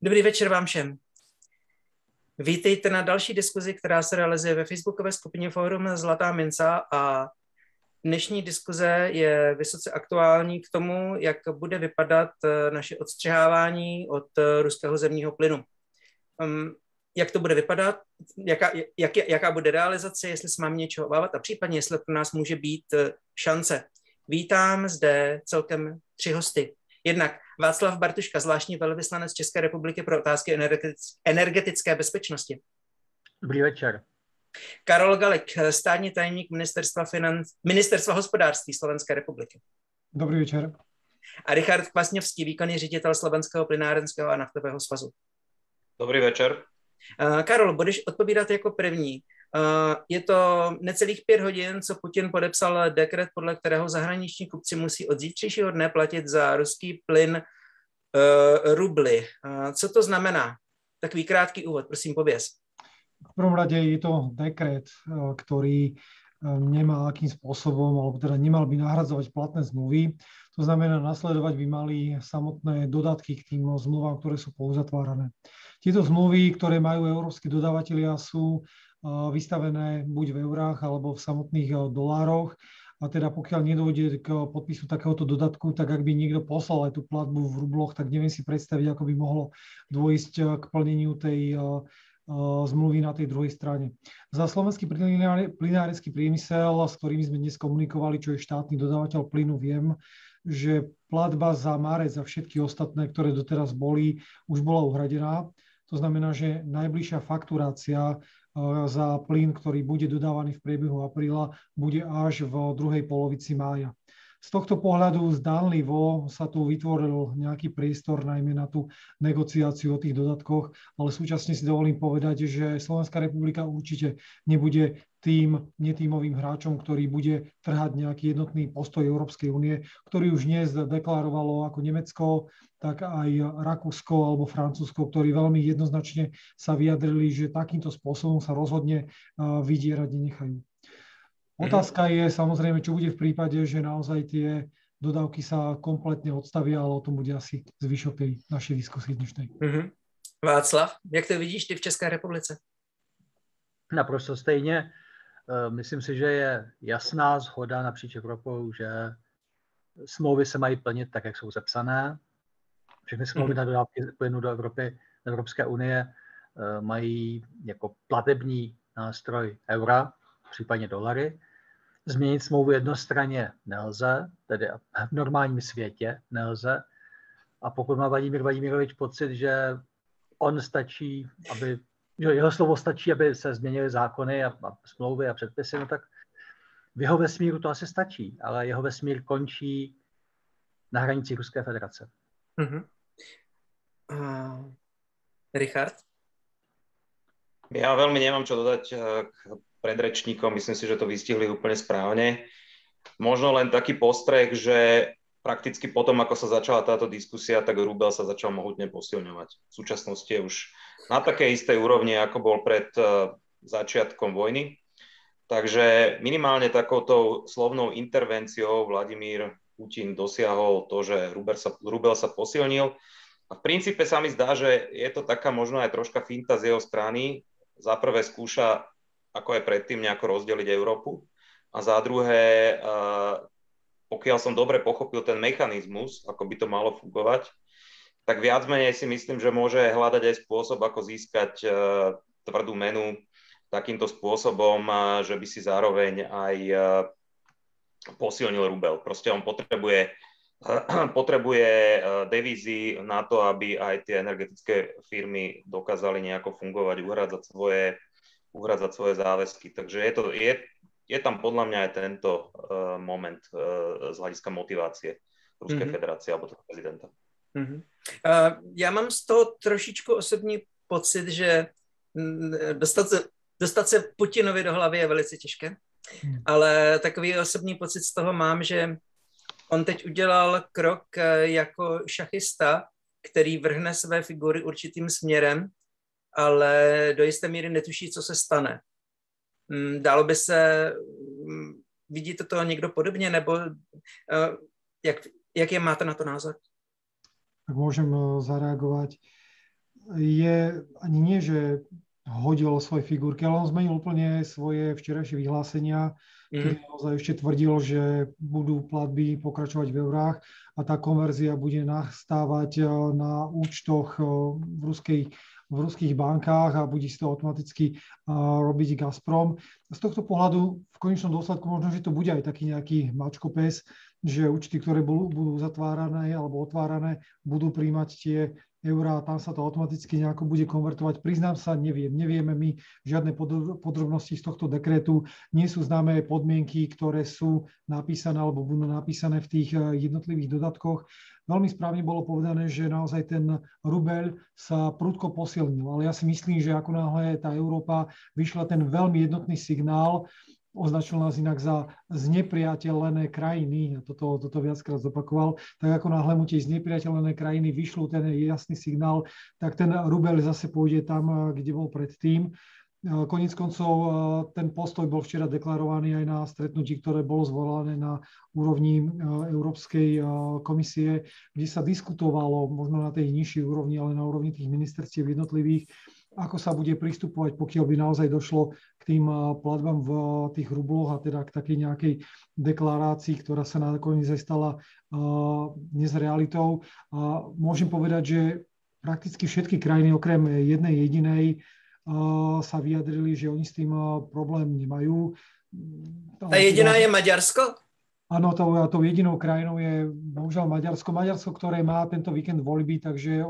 Dobrý večer vám všem. Vítejte na další diskuzi, která se realizuje ve facebookové skupině Fórum Zlatá minca a dnešní diskuze je vysoce aktuální k tomu, jak bude vypadat naše odstřihávání od ruského zemního plynu. Jak to bude vypadat, jaká bude realizace, jestli se máme něčeho obávat a případně, jestli pro nás může být šance. Vítám zde celkem 3 hosty. Jednak Václav Bartuška, zvláštní velvyslanec České republiky pro otázky energetické bezpečnosti. Dobrý večer. Karol Galik, státní tajemník Ministerstva hospodářství Slovenské republiky. Dobrý večer. A Richard Kvasňovský, výkonný ředitel Slovenského plynárenského a naftového svazu. Dobrý večer. Karol, budeš odpovídat jako první. Je to necelých 5 hodin, co Putin podepsal dekret, podle kterého zahraniční kupci musí od zítřejšího dne platit za ruský plyn rubly. Co to znamená? Takový krátký úvod, prosím, pověz. V prvom rade je to dekret, ktorý nemá akým spôsobom, alebo teda nemal by nahradzovať platné zmluvy. To znamená, nasledovať by mali samotné dodatky k tým zmluvám, ktoré sú pouzatvárané. Tieto zmluvy, ktoré majú európski dodavatelia, sú vystavené buď v eurách alebo v samotných dolároch. A teda pokiaľ nedôjde k podpisu takéhoto dodatku, tak ak by niekto poslal aj tú platbu v rubloch, tak neviem si predstaviť, ako by mohlo dôjsť k plneniu tej zmluvy na tej druhej strane. Za slovenský plynárenský priemysel, s ktorými sme dnes komunikovali, čo je štátny dodávateľ plynu, viem, že platba za marec a všetky ostatné, ktoré doteraz boli, už bola uhradená. To znamená, že najbližšia fakturácia za plyn, ktorý bude dodávaný v priebehu apríla, bude až v druhej polovici mája. Z tohto pohľadu zdánlivo sa tu vytvoril nejaký priestor najmä na tú negociáciu o tých dodatkoch, ale súčasne si dovolím povedať, že Slovenská republika určite nebude tým netímovým hráčom, ktorý bude trhať nejaký jednotný postoj Európskej únie, ktorý už dnes deklarovalo ako Nemecko, tak aj Rakúsko alebo Francúzsko, ktorí veľmi jednoznačne sa vyjadrili, že takýmto spôsobom sa rozhodne vydierať nenechajú. Otázka je samozrejme, čo bude v prípade, že naozaj tie dodávky sa kompletne odstavia, ale o tom bude asi zvyšok tej našej diskusie dnešnej. Václav, jak to vidíš ty v České republice? Naprosto stejně. Myslím si, že je jasná shoda napříč Evropou, že smlouvy se mají plnit tak, jak jsou zapsané. Všechny smlouvy na dodávky plynu do Evropské unie mají jako platební nástroj eura, případně dolary. Změnit smlouvu jednostranně nelze, tedy v normálním světě nelze. A pokud má Vladimír Vladimirovič pocit, že on stačí, že jeho slovo stačí, aby se změnily zákony a smlouvy a předpisy, no tak v jeho vesmíru to asi stačí, ale jeho vesmír končí na hranici Ruské federace. Richard? Ja veľmi nemám čo dodať k predrečníkom, myslím si, že to vystihli úplne správne. Možno len taký postreh, že prakticky potom, ako sa začala táto diskusia, tak rubel sa začal mohutne posilňovať. V súčasnosti je už na takej istej úrovni, ako bol pred začiatkom vojny. Takže minimálne takouto slovnou intervenciou Vladimír Putin dosiahol to, že rubel sa posilnil. A v princípe sa mi zdá, že je to taká možno aj troška finta z jeho strany. Za prvé skúša, ako aj predtým, nejako rozdeliť Európu. A za druhé, pokiaľ som dobre pochopil ten mechanizmus, ako by to malo fungovať, tak viac menej si myslím, že môže hľadať aj spôsob, ako získať tvrdú menu takýmto spôsobom, že by si zároveň aj posilnil rubel. Proste on potrebuje devízy na to, aby aj tie energetické firmy dokázali nejako fungovať, uhradzať svoje záväzky. Takže je tam podľa mňa aj tento moment z hľadiska motivácie Ruskej federácie alebo toho prezidenta. Já mám z toho trošičku osobní pocit, že dostat se Putinovi do hlavy je velice těžké, ale takový osobní pocit z toho mám, že on teď udělal krok jako šachista, který vrhne své figury určitým směrem, ale do jisté míry netuší, co se stane. Dalo by se, vidíte to někdo podobně, nebo jak je máte na to názor? Ak môžem zareagovať. je ani nie, že hodil svoje figurky, ale on zmenil úplne svoje včerajšie vyhlásenia, kedy naozaj ešte tvrdil, že budú platby pokračovať v eurách a tá konverzia bude nastávať na účtoch v ruských bankách a bude si to automaticky robiť Gazprom. Z tohto pohľadu v konečnom dôsledku možno, že to bude aj taký nejaký mačkopes, že účty, ktoré budú zatvárané alebo otvárané, budú príjmať tie eurá a tam sa to automaticky nejako bude konvertovať. Priznám sa, nevieme my žiadne podrobnosti z tohto dekrétu. Nie sú známe podmienky, ktoré sú napísané alebo budú napísané v tých jednotlivých dodatkoch. Veľmi správne bolo povedané, že naozaj ten rubeľ sa prudko posilnil, ale ja si myslím, že ako náhle tá Európa vyšla ten veľmi jednotný signál, označil nás inak za znepriateľené krajiny, a toto viackrát zopakoval, tak ako náhle mu tie znepriateľené krajiny vyšľú ten jasný signál, tak ten rubeľ zase pôjde tam, kde bol predtým. Koniec koncov ten postoj bol včera deklarovaný aj na stretnutí, ktoré bolo zvolané na úrovni Európskej komisie, kde sa diskutovalo možno na tej nižšej úrovni, ale na úrovni tých ministerstiev jednotlivých, ako sa bude pristupovať, pokiaľ by naozaj došlo k tým platbám v tých rubloch a teda k takej nejakej deklarácii, ktorá sa nakoniec aj stala dnes realitou. Môžem povedať, že prakticky všetky krajiny okrem jednej jedinej sa vyjadrili, že oni s tým problém nemajú. Ta jediná je Maďarsko? Áno, tou jedinou krajinou je bohužiaľ Maďarsko. Maďarsko, ktoré má tento víkend voľby, takže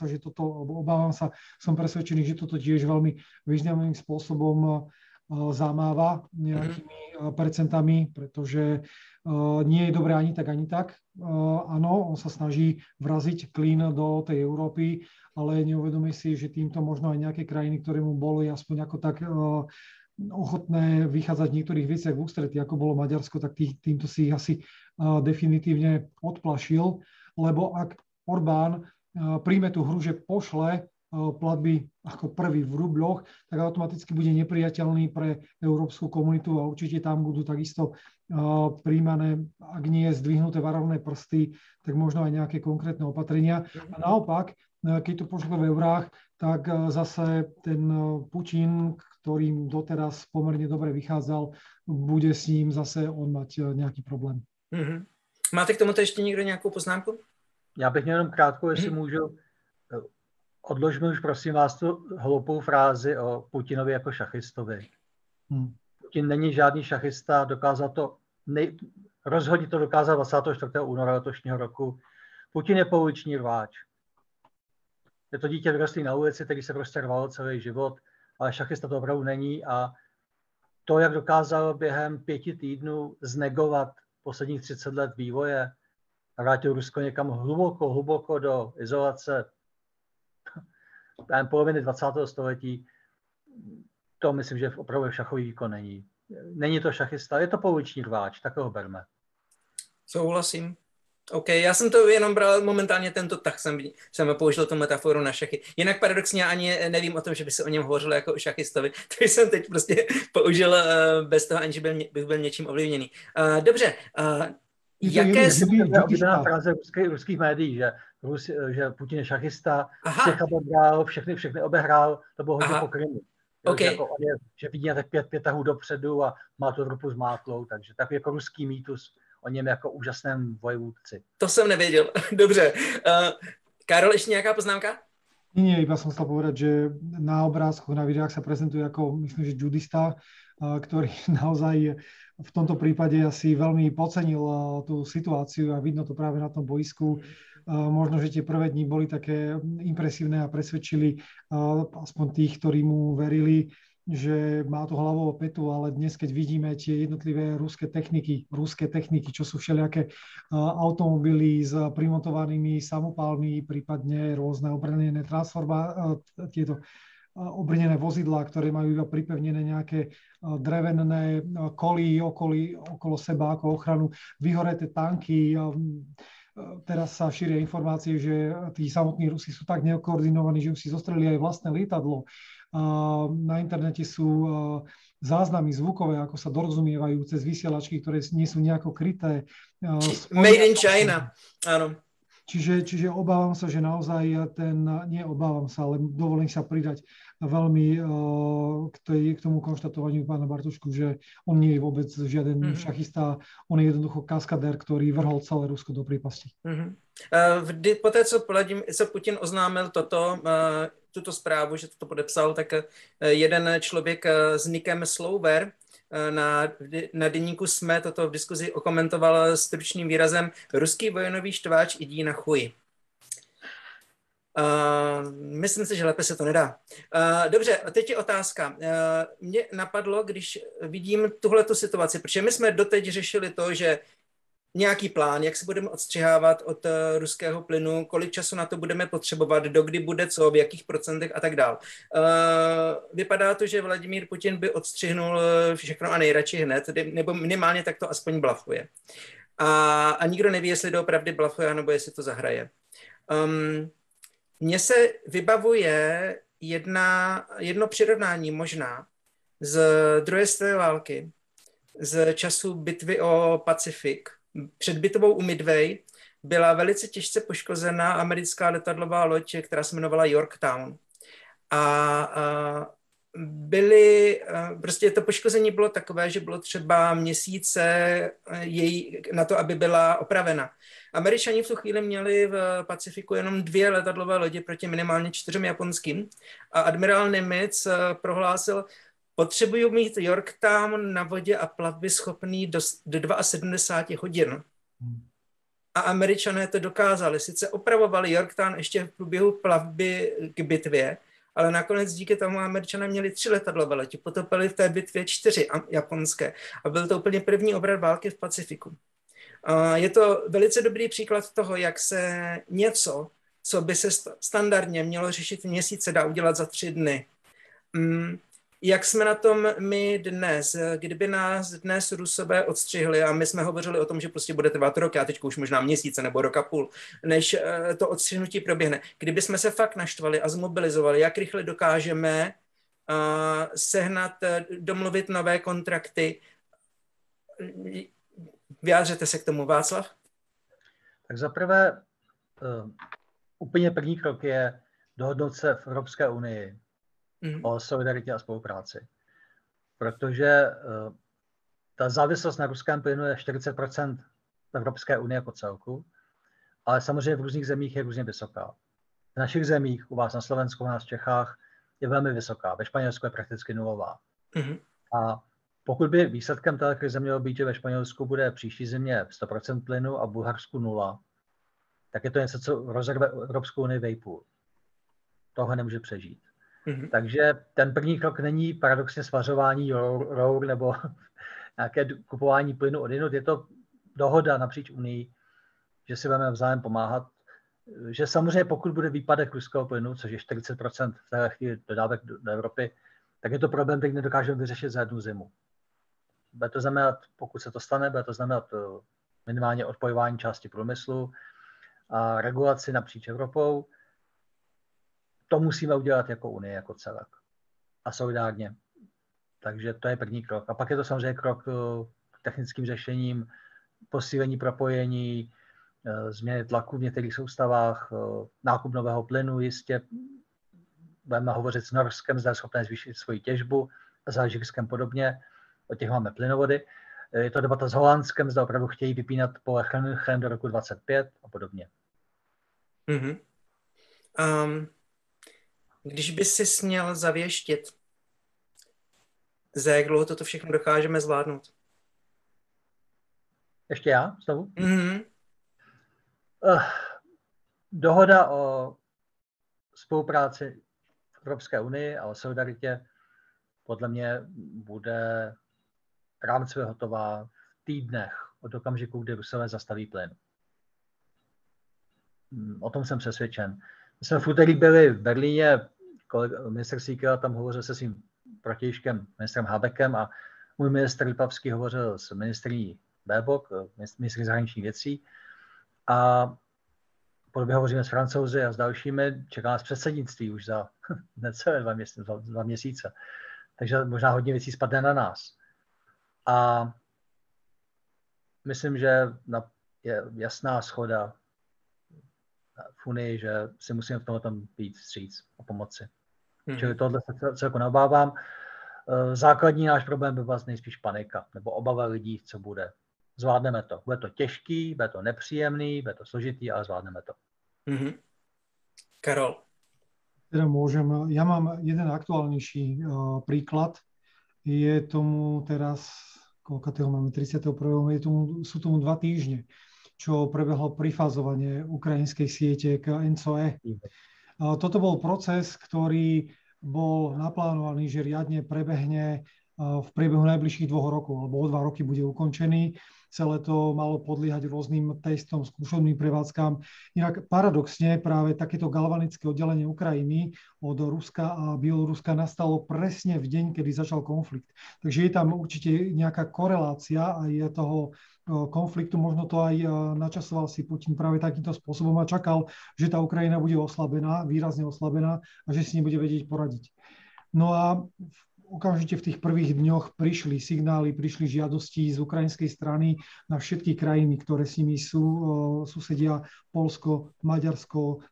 som presvedčený, že toto tiež veľmi významným spôsobom zamáva nejakými percentami, pretože nie je dobré ani tak. Áno, on sa snaží vraziť klín do tej Európy, ale neuvedomí si, že týmto možno aj nejaké krajiny, ktoré mu boli aspoň ako tak ochotné vychádzať v niektorých veciach v ústretí, ako bolo Maďarsko, tak týmto si ich asi definitívne odplašil, lebo ak Orbán príjme tú hru, že pošle platby ako prvý v rubľoch, tak automaticky bude nepriateľný pre európsku komunitu a určite tam budú takisto príjmané, ak nie zdvihnuté varovné prsty, tak možno aj nejaké konkrétne opatrenia. A naopak, keď to pošle v eurách, tak zase ten Putin, ktorým doteraz pomerne dobre vychádzal, bude s ním zase on mať nejaký problém. Mm-hmm. Máte k tomuto ještě někdo nějakou poznámku? Já bych měl jenom krátkou, jestli můžu. Odložme už prosím vás tu hloupou frázi o Putinovi jako šachistovi. Putin není žádný šachista, dokázal to, rozhodně to dokázal 24. února letošního roku. Putin je pouliční rváč. Je to dítě vyrostlý na ulici, který se prostě rvalo celý život, ale šachista to opravdu není a to, jak dokázal během 5 týdnů znegovat posledních 30 let vývoje a vrátil Rusko někam hluboko do izolace poloviny 20. století, to myslím, že opravdu šachový výkon není. Není to šachista, je to pouliční rváč, tak ho berme. Souhlasím. OK, já jsem to jenom bral momentálně tento tah, jsem použil tu metaforu na šachy. Jinak paradoxně ani nevím o tom, že by se o něm hovořilo jako o šachistovi. To jsem teď prostě použil bez toho, aniž bych byl něčím ovlivněný. Dobře, jaké jsou... Oblíbená fráze ruských médií, že Putin je šachista, všech obehrál, všechny obehrál, to bylo hodně po Krymu. Okay. Že vidí tak 5 tahů dopředu a má tu ruku s mátlou, takže takový jako ruský mýtus o něm jako úžasném vojvůdci. To jsem nevěděl. Dobře. Karol, ještě nějaká poznámka? Nie, iba som chcel povedať, že na obrázkoch, na videách sa prezentuje ako, myslím, že judista, ktorý naozaj v tomto prípade asi veľmi podcenil tú situáciu a vidno to práve na tom boisku. Možno, že tie prvé dni boli také impresívne a presvedčili aspoň tých, ktorí mu verili, že má to hlavou petu, ale dnes, keď vidíme tie jednotlivé ruské techniky, čo sú všelijaké automobily s primontovanými samopálmi, prípadne rôzne obrnené tieto obrnené vozidlá, ktoré majú iba pripevnené nejaké drevené koly okolo seba ako ochranu, vyhoreté tanky. Teraz sa šíria informácie, že tí samotní Rusi sú tak nekoordinovaní, že už si zostrelili aj vlastné lietadlo. Na internete sú záznamy zvukové, ako sa dorozumievajú cez vysielačky, ktoré nie sú nejako kryté. Made in China, áno. Čiže obávam sa, že naozaj nie obávam sa, ale dovolím sa pridať veľmi k tomu konštatovaniu pána Bartošku, že on nie je vôbec žiaden šachista, on je jednoducho kaskadér, ktorý vrhol celé Rusko do priepasti. Poté, co Putin oznámil tuto zprávu, že to podepsal, tak jeden člověk s nikem Slover na deníku SME toto v diskuzi okomentoval stručným výrazem: ruský vojnový štváč idí na chuj. Myslím si, že lépe se to nedá. Dobře, a teď je otázka. Mě napadlo, když vidím tuhletu situaci, protože my jsme doteď řešili to, že nějaký plán, jak se budeme odstřihávat od ruského plynu, kolik času na to budeme potřebovat, dokdy bude co, v jakých procentech a tak dál. Vypadá to, že Vladimír Putin by odstřihnul všechno a nejradši hned, nebo minimálně tak to aspoň blafuje. A nikdo neví, jestli doopravdy blafuje, nebo jestli to zahraje. Mně se vybavuje jedno přirovnání možná z druhé světové války, z času bitvy o Pacifik. Před bitvou u Midway byla velice těžce poškozená americká letadlová loď, která se jmenovala Yorktown. A prostě to poškození bylo takové, že bylo třeba měsíce na to, aby byla opravena. Američani v tu chvíli měli v Pacifiku jenom 2 letadlové lodě proti minimálně 4 japonským a admirál Nimitz prohlásil: potřebuju mít Yorktown na vodě a plavby schopný do 72 hodin. A Američané to dokázali. Sice opravovali Yorktown ještě v průběhu plavby k bitvě, ale nakonec díky tomu Američané měli 3 letadlové lodi, potopili v té bitvě 4 japonské. A byl to úplně první obrat války v Pacifiku. Je to velice dobrý příklad toho, jak se něco, co by se standardně mělo řešit v měsíce, dá udělat za 3 dny. Jak jsme na tom my dnes? Kdyby nás dnes Rusové odstřihli, a my jsme hovořili o tom, že prostě bude trvat rok, a teď už možná měsíce nebo rok a půl, než to odstřihnutí proběhne. Kdyby jsme se fakt naštvali a zmobilizovali, jak rychle dokážeme sehnat, domluvit nové kontrakty. Vyjádřete se k tomu, Václav? Tak zaprvé úplně první krok je dohodnout se v Evropské unii o solidaritě a spolupráci. Protože ta závislost na ruském plynu je 40% v Evropské unii jako celku, ale samozřejmě v různých zemích je různě vysoká. V našich zemích, u vás na Slovensku, u nás v Čechách, je velmi vysoká. Ve Španělsku je prakticky nulová. A pokud by výsledkem té krize mělo být, že ve Španělsku bude příští zimě 100% plynu a v Bulharsku 0, tak je to něco, co rozerve Evropskou unii vejpůl. Toho nemůže přežít. Takže ten první krok není paradoxně svařování rour nebo nějaké kupování plynu odinut. Je to dohoda napříč Unii, že si budeme vzájem pomáhat. Že samozřejmě pokud bude výpadek ruského plynu, což je 40% v té chvíli dodávek do Evropy, tak je to problém, který nedokážeme vyřešit za jednu zimu. Bude to znamenat, pokud se to stane, bude to znamenat minimálně odpojování části průmyslu a regulaci napříč Evropou. To musíme udělat jako Unie, jako celek. A solidárně. Takže to je první krok. A pak je to samozřejmě krok k technickým řešením, posílení propojení, změny tlaku v některých soustavách, nákup nového plynu jistě. Budeme hovořit s Norskem, zda je schopné zvýšit svoji těžbu, s Alžírskem podobně. O těch máme plynovody. Je to debata s Holandskem, zda opravdu chtějí vypínat pole Chrén do roku 2025 a podobně. Když by si směl zavěštit, za jak dlouho toto všechno dokážeme zvládnout? Ještě já znovu? Dohoda o spolupráci v Evropské unii a o solidaritě podle mě bude rámcově hotová v týdnech od okamžiku, kdy Rusové zastaví plyn. O tom jsem přesvědčen. My jsme v úterý byli v Berlíně, ministr Síkela tam hovořil se svým protějškem, ministrem Habekem, a můj ministr Lipavský hovořil s ministryní Baerbock, ministrní zahraničních věcí. A podobně hovoříme s Francouzi a s dalšími. Čeká nás předsednictví už za necelé 2 měsíce. Takže možná hodně věcí spadne na nás. A myslím, že je jasná shoda v Unii, že si musíme v tomhle tam být vstříc a pomoci. Čili tohle se jako nabávám. Základní náš problém by vlastně nejspíš panika, nebo obava lidí, co bude. Zvládneme to. Bude to těžký, bude to nepříjemný, bude to složitý, ale zvládneme to. Karol. Teda môžem, ja mám jeden aktuálnejší príklad. Je tomu teraz, koľko máme, 31. Sú tomu 2 týždne, čo prebehlo prifázovanie ukrajinskej siete k ENTSO-E. Toto bol proces, ktorý bol naplánovaný, že riadne prebehne v priebehu najbližších 2 rokov, alebo o 2 roky bude ukončený. Celé to malo podliehať rôznym testom, skúšobným prevádzkám. Inak paradoxne práve takéto galvanické oddelenie Ukrajiny od Ruska a Bieloruska nastalo presne v deň, kedy začal konflikt. Takže je tam určite nejaká korelácia aj toho konfliktu. Možno to aj načasoval si Putin práve takýmto spôsobom a čakal, že tá Ukrajina bude oslabená, výrazne oslabená a že si nebude vedieť poradiť. No a okamžite v tých prvých dňoch prišli signály, prišli žiadosti z ukrajinskej strany na všetky krajiny, ktoré s nimi susedia, Poľsko, Maďarsko,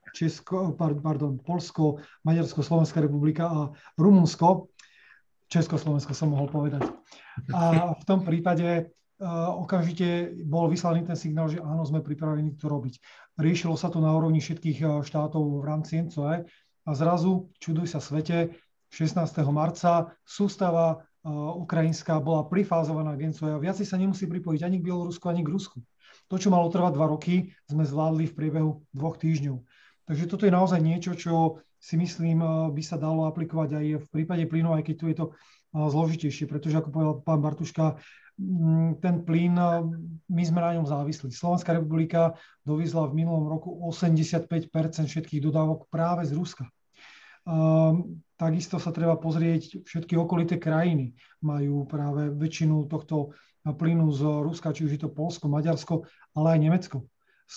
Poľsko, Maďarsko, Slovenská republika a Rumunsko. Československo som mohol povedať. A v tom prípade okamžite bol vyslaný ten signál, že áno, sme pripravení to robiť. Riešilo sa to na úrovni všetkých štátov v rámci ENTSO-E a zrazu, čuduj sa svete, 16. marca sústava ukrajinská bola prifázovaná k ENTSO-E a viacej sa nemusí pripojiť ani k Bielorusku, ani k Rusku. To, čo malo trvať 2 roky, sme zvládli v priebehu 2 týždňov. Takže toto je naozaj niečo, čo si myslím, by sa dalo aplikovať aj v prípade plynu, aj keď tu je to zložitejšie, pretože ako povedal pán Bartuška, ten plyn, my sme na ňom závislí. Slovenská republika doviezla v minulom roku 85% všetkých dodávok práve z Ruska. Takisto sa treba pozrieť, všetky okolité krajiny majú práve väčšinu tohto plynu z Ruska, či už je to Poľsko, Maďarsko, ale aj Nemecko.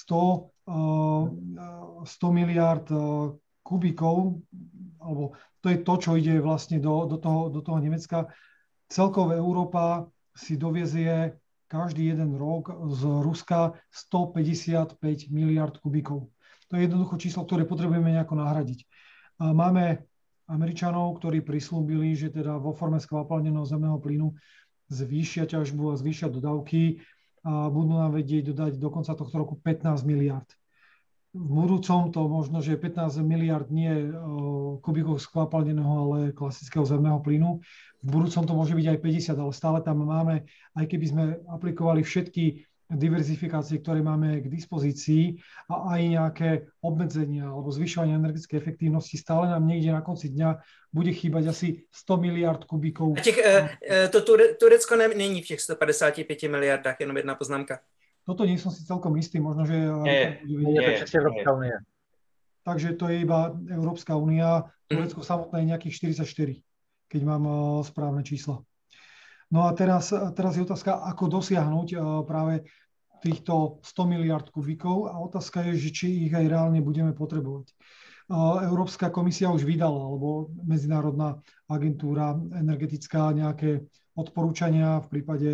100 miliárd kubíkov, alebo to je to, čo ide vlastne do toho Nemecka. Celkovo Európa si doviezie každý jeden rok z Ruska 155 miliárd kubíkov. To je jednoducho číslo, ktoré potrebujeme nejako nahradiť. Máme Američanov, ktorí prislúbili, že teda vo forme skvapalneného zemného plynu zvýšia ťažbu a zvýšia dodávky a budú nám vedieť dodať do konca tohto roku 15 miliard. V budúcom to možno, že 15 miliard nie kubíkov skvapalneného, ale klasického zemného plynu. V budúcom to môže byť aj 50, ale stále tam máme, aj keby sme aplikovali všetky diverzifikácie, ktoré máme k dispozícii a aj nejaké obmedzenia alebo zvyšovanie energetickej efektívnosti, stále nám niekde na konci dňa bude chýbať asi 100 miliard kubíkov. To Turecko není v těch 155 miliardách, jenom jedna poznámka. Toto nie som si celkom istý, možno, že... Nie, to je Európska únia. Takže to je iba Európska únia, Turecko samotné je nejakých 44, keď mám správne čísla. No a teraz je otázka, ako dosiahnuť práve týchto 100 miliard kubíkov a otázka je, že či ich aj reálne budeme potrebovať. Európska komisia už vydala, alebo Medzinárodná agentúra energetická nejaké odporúčania v prípade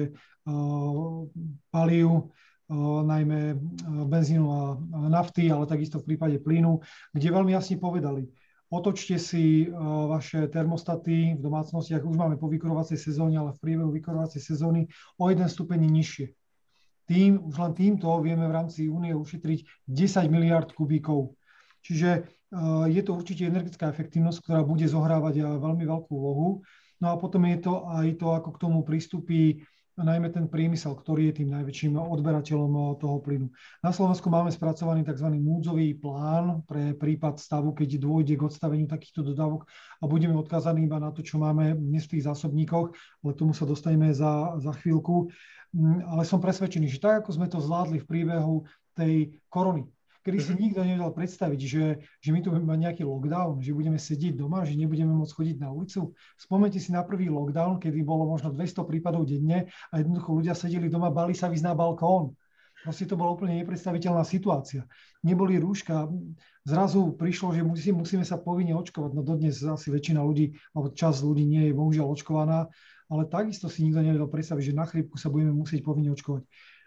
palív, najmä benzínu a nafty, ale takisto v prípade plynu, kde veľmi jasne povedali, otočte si vaše termostaty v domácnostiach, už máme po vykurovacej sezóne, ale v priebehu vykurovacej sezóny o 1 stupeň nižšie. Už len týmto vieme v rámci únie ušetriť 10 miliard kubíkov. Čiže je to určite energetická efektívnosť, ktorá bude zohrávať veľmi veľkú úlohu. No a potom je to aj to, ako k tomu pristúpi najmä ten priemysel, ktorý je tým najväčším odberateľom toho plynu. Na Slovensku máme spracovaný tzv. Núdzový plán pre prípad stavu, keď dôjde k odstaveniu takýchto dodávok a budeme odkázaní iba na to, čo máme dnes v tých zásobníkoch, ale tomu sa dostaneme za chvíľku. Ale som presvedčený, že tak, ako sme to zvládli v priebehu tej korony, kedy si nikto nevedel predstaviť, že my tu budeme mať nejaký lockdown, že budeme sedieť doma, že nebudeme môcť chodiť na ulicu. Spomeňte si na prvý lockdown, kedy bolo možno 200 prípadov denne a jednoducho ľudia sedeli doma, báli sa ísť na balkón. Proste to bola úplne nepredstaviteľná situácia. Neboli rúška. Zrazu prišlo, že musíme sa povinne očkovať. No dodnes asi väčšina ľudí, alebo časť ľudí nie je bohužiaľ očkovaná, ale takisto si nikto nevedel predstaviť, že na chrípku sa budeme musieť povinne očkovať.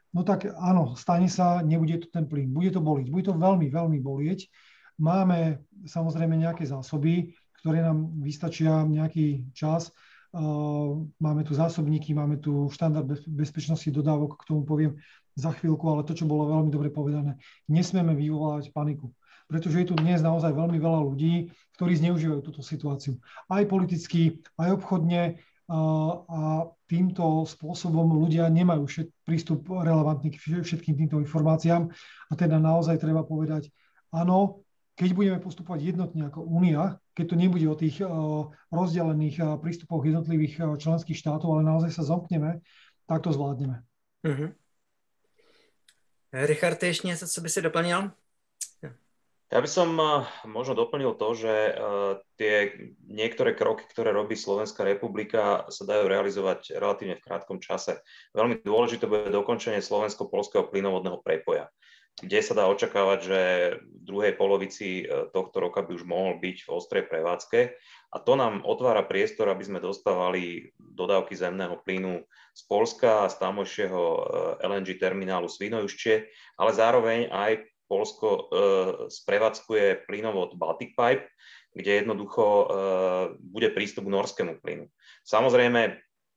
no tak áno, stane sa, nebude to ten plyn, bude to boliť, bude to veľmi, veľmi bolieť. Máme samozrejme nejaké zásoby, ktoré nám vystačia nejaký čas. Máme tu zásobníky, máme tu štandard bezpečnosti dodávok, k tomu poviem za chvíľku, ale to, čo bolo veľmi dobre povedané, nesmieme vyvolávať paniku, pretože je tu dnes naozaj veľmi veľa ľudí, ktorí zneužívajú túto situáciu. Aj politicky, aj obchodne, a týmto spôsobom ľudia nemajú prístup relevantný k všetkým týmto informáciám a teda naozaj treba povedať, áno, keď budeme postupovať jednotne ako Únia, keď to nebude o tých rozdelených prístupoch jednotlivých členských štátov, ale naozaj sa zomkneme, tak to zvládneme. Mm-hmm. Richard, ještě něco, co by si doplnil? Ja by som možno doplnil to, že tie niektoré kroky, ktoré robí Slovenská republika, sa dajú realizovať relatívne v krátkom čase. Veľmi dôležité bude dokončenie slovensko-poľského plynovodného prepoja, kde sa dá očakávať, že v druhej polovici tohto roka by už mohol byť v ostrej prevádzke. A to nám otvára priestor, aby sme dostávali dodávky zemného plynu z Poľska a z tamojšieho LNG terminálu Svinoujštie, ale zároveň aj Poľsko sprevádzkuje plynovod Baltic Pipe, kde jednoducho bude prístup k norskému plynu. Samozrejme,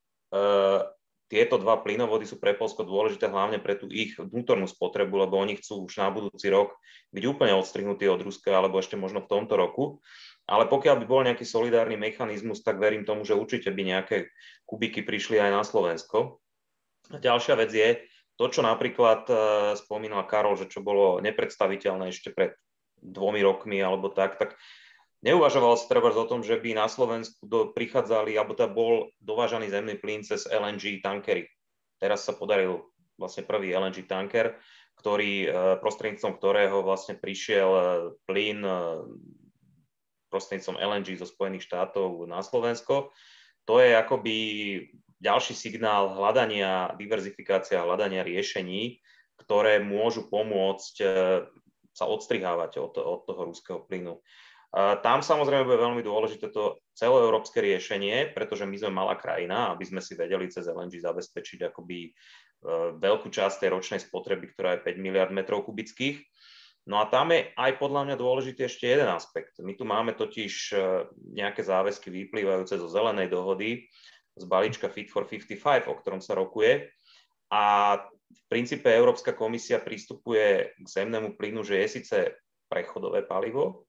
tieto dva plynovody sú pre Poľsko dôležité hlavne pre tú ich vnútornú spotrebu, lebo oni chcú už na budúci rok byť úplne odstrihnutí od Ruska, alebo ešte možno v tomto roku. Ale pokiaľ by bol nejaký solidárny mechanizmus, tak verím tomu, že určite by nejaké kubiky prišli aj na Slovensko. A ďalšia vec je, to, čo napríklad spomínal Karol, že čo bolo nepredstaviteľné ešte pred 2 rokmi alebo tak neuvažoval sa treba o tom, že by na Slovensku prichádzali, alebo teda bol dovážaný zemný plyn cez LNG tankery. Teraz sa podaril vlastne prvý LNG tanker, prostredníctvom ktorého vlastne prišiel plyn prostredníctvom LNG zo Spojených štátov na Slovensko. To je akoby ďalší signál hľadania, diverzifikácia hľadania riešení, ktoré môžu pomôcť sa odstrihávať od toho ruského plynu. Tam samozrejme bude veľmi dôležité to celoeurópske riešenie, pretože my sme malá krajina, aby sme si vedeli cez LNG zabezpečiť akoby veľkú časť tej ročnej spotreby, ktorá je 5 miliard metrov kubických. No a tam je aj podľa mňa dôležitý ešte jeden aspekt. My tu máme totiž nejaké záväzky vyplývajúce zo zelenej dohody, z balíčka Fit for 55, o ktorom sa rokuje. A v princípe Európska komisia pristupuje k zemnému plynu, že je síce prechodové palivo,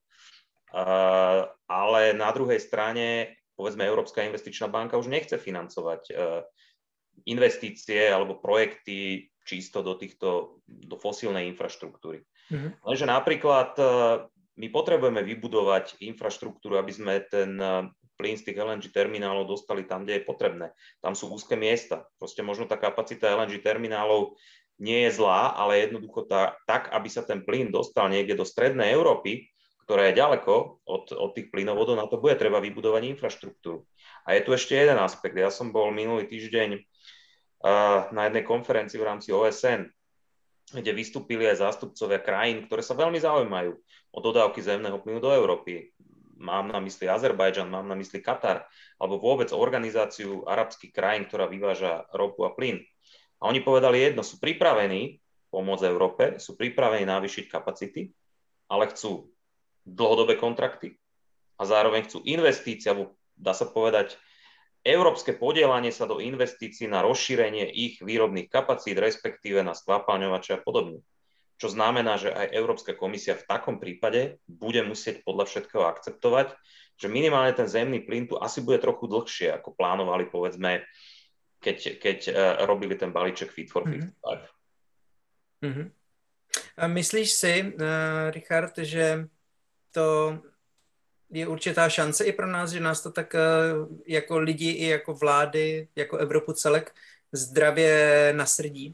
ale na druhej strane, povedzme, Európska investičná banka už nechce financovať investície alebo projekty čisto do fosílnej infraštruktúry. Mm-hmm. Lenže napríklad my potrebujeme vybudovať infraštruktúru, aby sme ten plyn z tých LNG terminálov dostali tam, kde je potrebné. Tam sú úzke miesta. Proste možno tá kapacita LNG terminálov nie je zlá, ale jednoducho tak, aby sa ten plyn dostal niekde do strednej Európy, ktorá je ďaleko od tých plynovodov, na to bude treba vybudovať infraštruktúru. A je tu ešte jeden aspekt. Ja som bol minulý týždeň na jednej konferencii v rámci OSN, kde vystúpili aj zástupcovia krajín, ktoré sa veľmi zaujímajú o dodávky zemného plynu do Európy. Mám na mysli Azerbajdžan, mám na mysli Katar, alebo vôbec organizáciu arabských krajín, ktorá vyváža ropu a plyn. A oni povedali jedno, sú pripravení pomôcť Európe, sú pripravení navýšiť kapacity, ale chcú dlhodobé kontrakty a zároveň chcú investície, alebo dá sa povedať, európske podielanie sa do investícií na rozšírenie ich výrobných kapacít, respektíve na skvapalňovače a podobne. Čo znamená, že aj Európska komisia v takom prípade bude musieť podľa všetkého akceptovať, že minimálne ten zemný plyn tu asi bude trochu dlhšie, ako plánovali, povedzme, keď robili ten balíček Fit for 55. Mm-hmm. A myslíš si, Richard, že to je určitá šance i pro nás, že nás to tak jako lidi i jako vlády, jako Evropu celek zdravě nasrdí?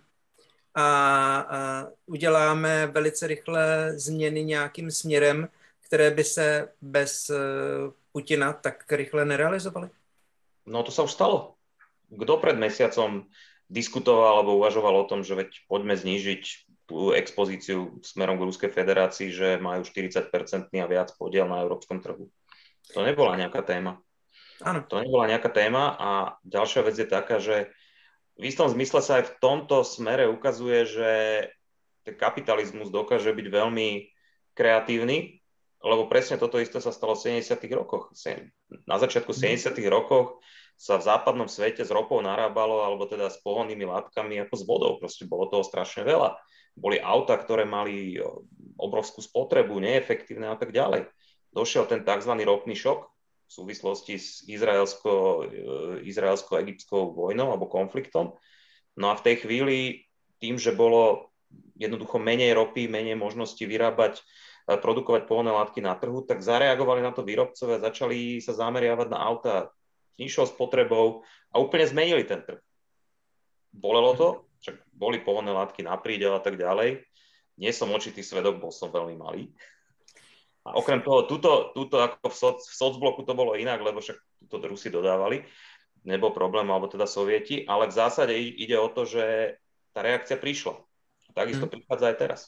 A uděláme velice rychle změny nějakým směrem, které by se bez Putina tak rychle nerealizovaly? No to sa už stalo. Kto pred mesiacom diskutoval alebo uvažoval o tom, že veď poďme znížiť tú expozíciu smerom k Ruskej federácii, že majú 40% a viac podiel na európskom trhu. To nebola nejaká téma. Áno. To nebola nejaká téma a ďalšia vec je taká, že v istom zmysle sa aj v tomto smere ukazuje, že ten kapitalizmus dokáže byť veľmi kreatívny, lebo presne toto isté sa stalo v 70. rokoch. Na začiatku 70. rokoch sa v západnom svete s ropou narábalo, alebo teda s pohonnými látkami ako s vodou. Proste bolo toho strašne veľa. Boli auta, ktoré mali obrovskú spotrebu, neefektívne a tak ďalej. Došiel ten tzv. Ropný šok v súvislosti s izraelsko-egyptskou vojnou alebo konfliktom. No a v tej chvíli tým, že bolo jednoducho menej ropy, menej možností produkovať pohonné látky na trhu, tak zareagovali na to výrobcovia a začali sa zameriavať na auta s nižšou spotrebou a úplne zmenili ten trh. Bolelo to, však boli pohonné látky na prídel a tak ďalej. Nie som očitý svedok, bol som veľmi malý. A okrem toho, tuto ako v socbloku to bolo inak, lebo však tuto Rusi dodávali, nebol problém, alebo teda Sovieti, ale v zásade ide o to, že tá reakcia prišla. A takisto prichádza aj teraz.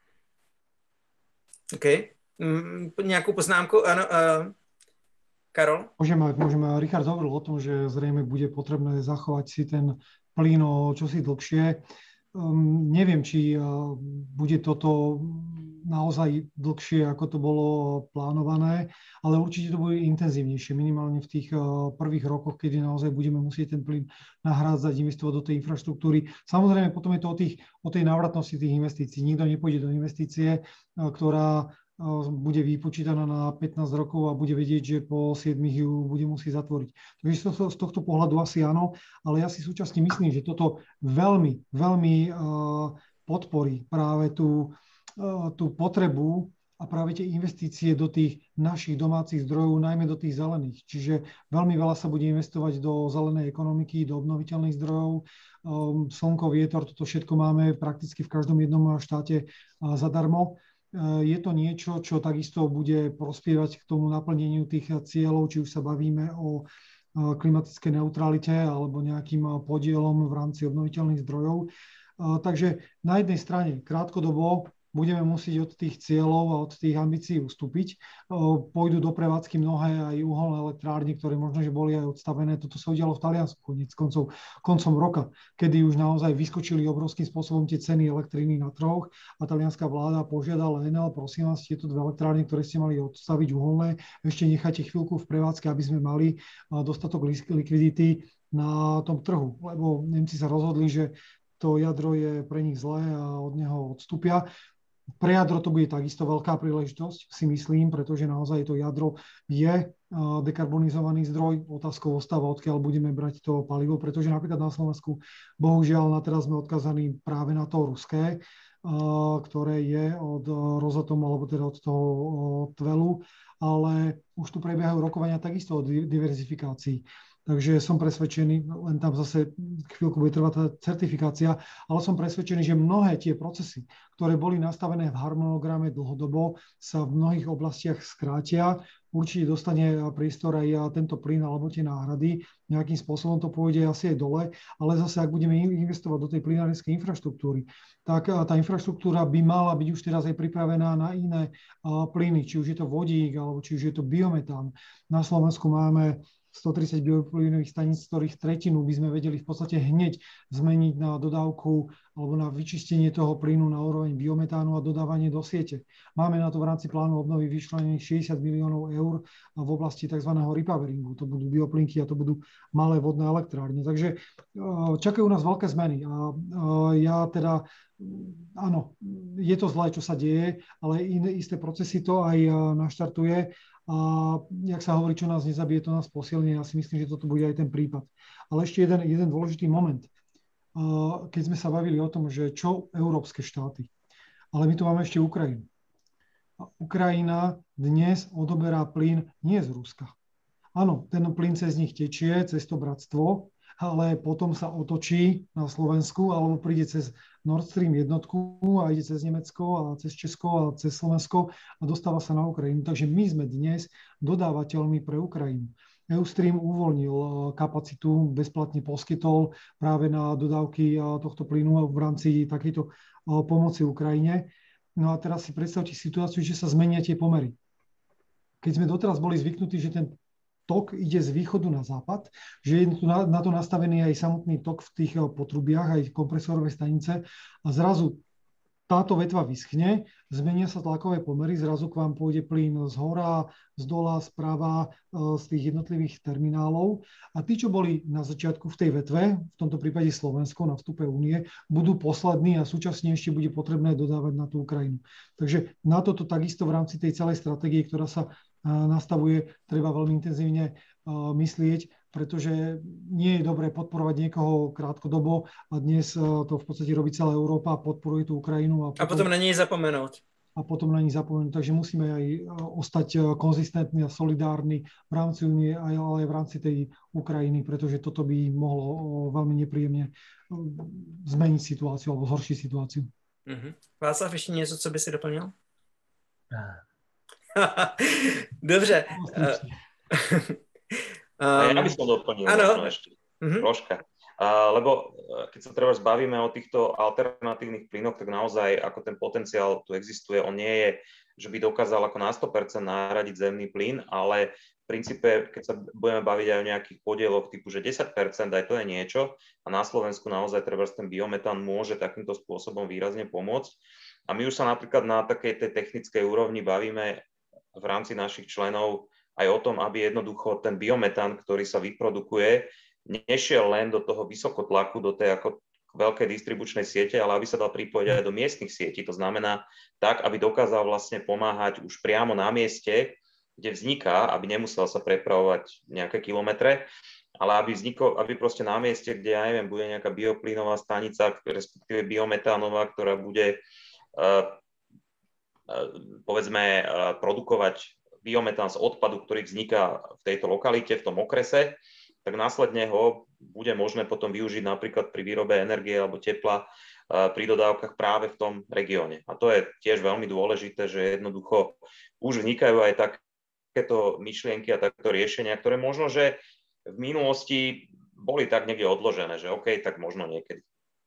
OK. Nejakú poznámku? Áno, Karol? Môžeme. Richard hovoril o tom, že zrejme bude potrebné zachovať si ten plyn o čosi dlhšie. Neviem, či bude toto naozaj dlhšie, ako to bolo plánované, ale určite to bude intenzívnejšie, minimálne v tých prvých rokoch, kedy naozaj budeme musieť ten plyn nahrádzať, investovať do tej infraštruktúry. Samozrejme, potom je to o tej návratnosti tých investícií. Nikto nepôjde do investície, ktorá bude vypočítaná na 15 rokov a bude vedieť, že po 7 ju bude musieť zatvoriť. Takže z tohto pohľadu asi áno, ale ja si súčasne myslím, že toto veľmi, veľmi podporí práve tú potrebu a práve tie investície do tých našich domácich zdrojov, najmä do tých zelených. Čiže veľmi veľa sa bude investovať do zelenej ekonomiky, do obnoviteľných zdrojov. Slnko, vietor, toto všetko máme prakticky v každom jednom štáte zadarmo. Je to niečo, čo takisto bude prospievať k tomu naplneniu tých cieľov, či už sa bavíme o klimatickej neutralite alebo nejakým podielom v rámci obnoviteľných zdrojov. Takže na jednej strane krátkodobo budeme musieť od tých cieľov a od tých ambícií ustúpiť. Pôjdu do prevádzky mnohé aj uholné elektrárne, ktoré možno, že boli aj odstavené. Toto sa udialo v Taliansku koncom roka, kedy už naozaj vyskočili obrovským spôsobom tie ceny elektriny na trhoch a talianská vláda požiadala Enel, prosím vás, tieto dve elektrárne, ktoré ste mali odstaviť uholné, ešte nechajte chvíľku v prevádzke, aby sme mali dostatok likvidity na tom trhu. Lebo Nemci sa rozhodli, že to jadro je pre nich zlé a od neho odstúpia. Pre jadro to bude takisto veľká príležitosť, si myslím, pretože naozaj to jadro je dekarbonizovaný zdroj. Otázkou ostáva, odkiaľ budeme brať to palivo, pretože napríklad na Slovensku, bohužiaľ, na teraz sme odkazaní práve na to ruské, ktoré je od Rosatomu, alebo teda od toho Tvelu, ale už tu prebiehajú rokovania takisto o diverzifikácii. Takže som presvedčený, len tam zase chvíľku bude trvať tá certifikácia, ale som presvedčený, že mnohé tie procesy, ktoré boli nastavené v harmonograme dlhodobo, sa v mnohých oblastiach skrátia. Určite dostane priestor aj tento plyn alebo tie náhrady. Nejakým spôsobom to pôjde asi aj dole, ale zase, ak budeme investovať do tej plynárenskej infraštruktúry, tak tá infraštruktúra by mala byť už teraz aj pripravená na iné plyny, či už je to vodík, alebo či už je to biometán. Na Slovensku máme 130 bioplynových staníc, z ktorých tretinu by sme vedeli v podstate hneď zmeniť na dodávku alebo na vyčistenie toho plynu na úroveň biometánu a dodávanie do siete. Máme na to v rámci plánu obnovy vyčlenených 60 miliónov eur v oblasti tzv. Repoweringu. To budú bioplynky a to budú malé vodné elektrárne. Takže čakajú nás veľké zmeny. A ja teda, áno, je to zlé, čo sa deje, ale isté procesy to aj naštartuje. A jak sa hovorí, čo nás nezabije, to nás posilní. Ja si myslím, že toto bude aj ten prípad. Ale ešte jeden dôležitý moment. Keď sme sa bavili o tom, že čo európske štáty, ale my tu máme ešte Ukrajinu. Ukrajina dnes odoberá plyn nie z Ruska. Áno, ten plyn cez nich tečie, cez to bratstvo, ale potom sa otočí na Slovensku alebo príde cez Nord Stream jednotku a ide cez Nemecko a cez Česko a cez Slovensko a dostáva sa na Ukrajinu. Takže my sme dnes dodávateľmi pre Ukrajinu. Eustream uvoľnil kapacitu, bezplatne poskytol práve na dodávky tohto plynu v rámci takejto pomoci Ukrajine. No a teraz si predstavte situáciu, že sa zmenia tie pomery. Keď sme doteraz boli zvyknutí, že ten tok ide z východu na západ, že je tu na to nastavený aj samotný tok v tých potrubiach, aj kompresorové stanice a zrazu táto vetva vyschne, zmenia sa tlakové pomery, zrazu k vám pôjde plyn z hora, z dola, sprava, z tých jednotlivých terminálov. A tí, čo boli na začiatku v tej vetve, v tomto prípade Slovensko na vstupe únie, budú poslední a súčasne ešte bude potrebné dodávať na tú Ukrajinu. Takže na toto takisto v rámci tej celej stratégie, ktorá sa nastavuje, treba veľmi intenzívne myslieť, pretože nie je dobré podporovať niekoho krátkodobo a dnes to v podstate robí celá Európa a podporuje tú Ukrajinu. A potom na nej zapomenout. Takže musíme aj ostať konzistentní a solidárni v rámci Únie, ale aj v rámci tej Ukrajiny, pretože toto by mohlo veľmi nepríjemne zmeniť situáciu alebo zhoršiť situáciu. Václav, ještě něco, co by si doplnil? Dobře. Ja by som doplnil ešte troška. Lebo keď sa treba zbavíme o týchto alternatívnych plynoch, tak naozaj ako ten potenciál tu existuje, on nie je, že by dokázal ako na 100% nahradiť zemný plyn, ale v princípe, keď sa budeme baviť aj o nejakých podieloch typu, že 10%, aj to je niečo a na Slovensku naozaj treba ten biometán môže takýmto spôsobom výrazne pomôcť. A my už sa napríklad na takej tej technickej úrovni bavíme v rámci našich členov aj o tom, aby jednoducho ten biometán, ktorý sa vyprodukuje, nešiel len do toho vysokotlaku, do tej ako veľkej distribučnej siete, ale aby sa dal pripojiť aj do miestnych sietí. To znamená tak, aby dokázal vlastne pomáhať už priamo na mieste, kde vzniká, aby nemusel sa prepravovať nejaké kilometre, ale aby proste na mieste, kde, ja neviem, bude nejaká bioplynová stanica, respektíve biometánová, ktorá bude povedzme produkovať biometán z odpadu, ktorý vzniká v tejto lokalite, v tom okrese, tak následne ho bude možné potom využiť napríklad pri výrobe energie alebo tepla pri dodávkach práve v tom regióne. A to je tiež veľmi dôležité, že jednoducho už vznikajú aj takéto myšlienky a takéto riešenia, ktoré možno, že v minulosti boli tak niekde odložené, že OK, tak možno niekedy.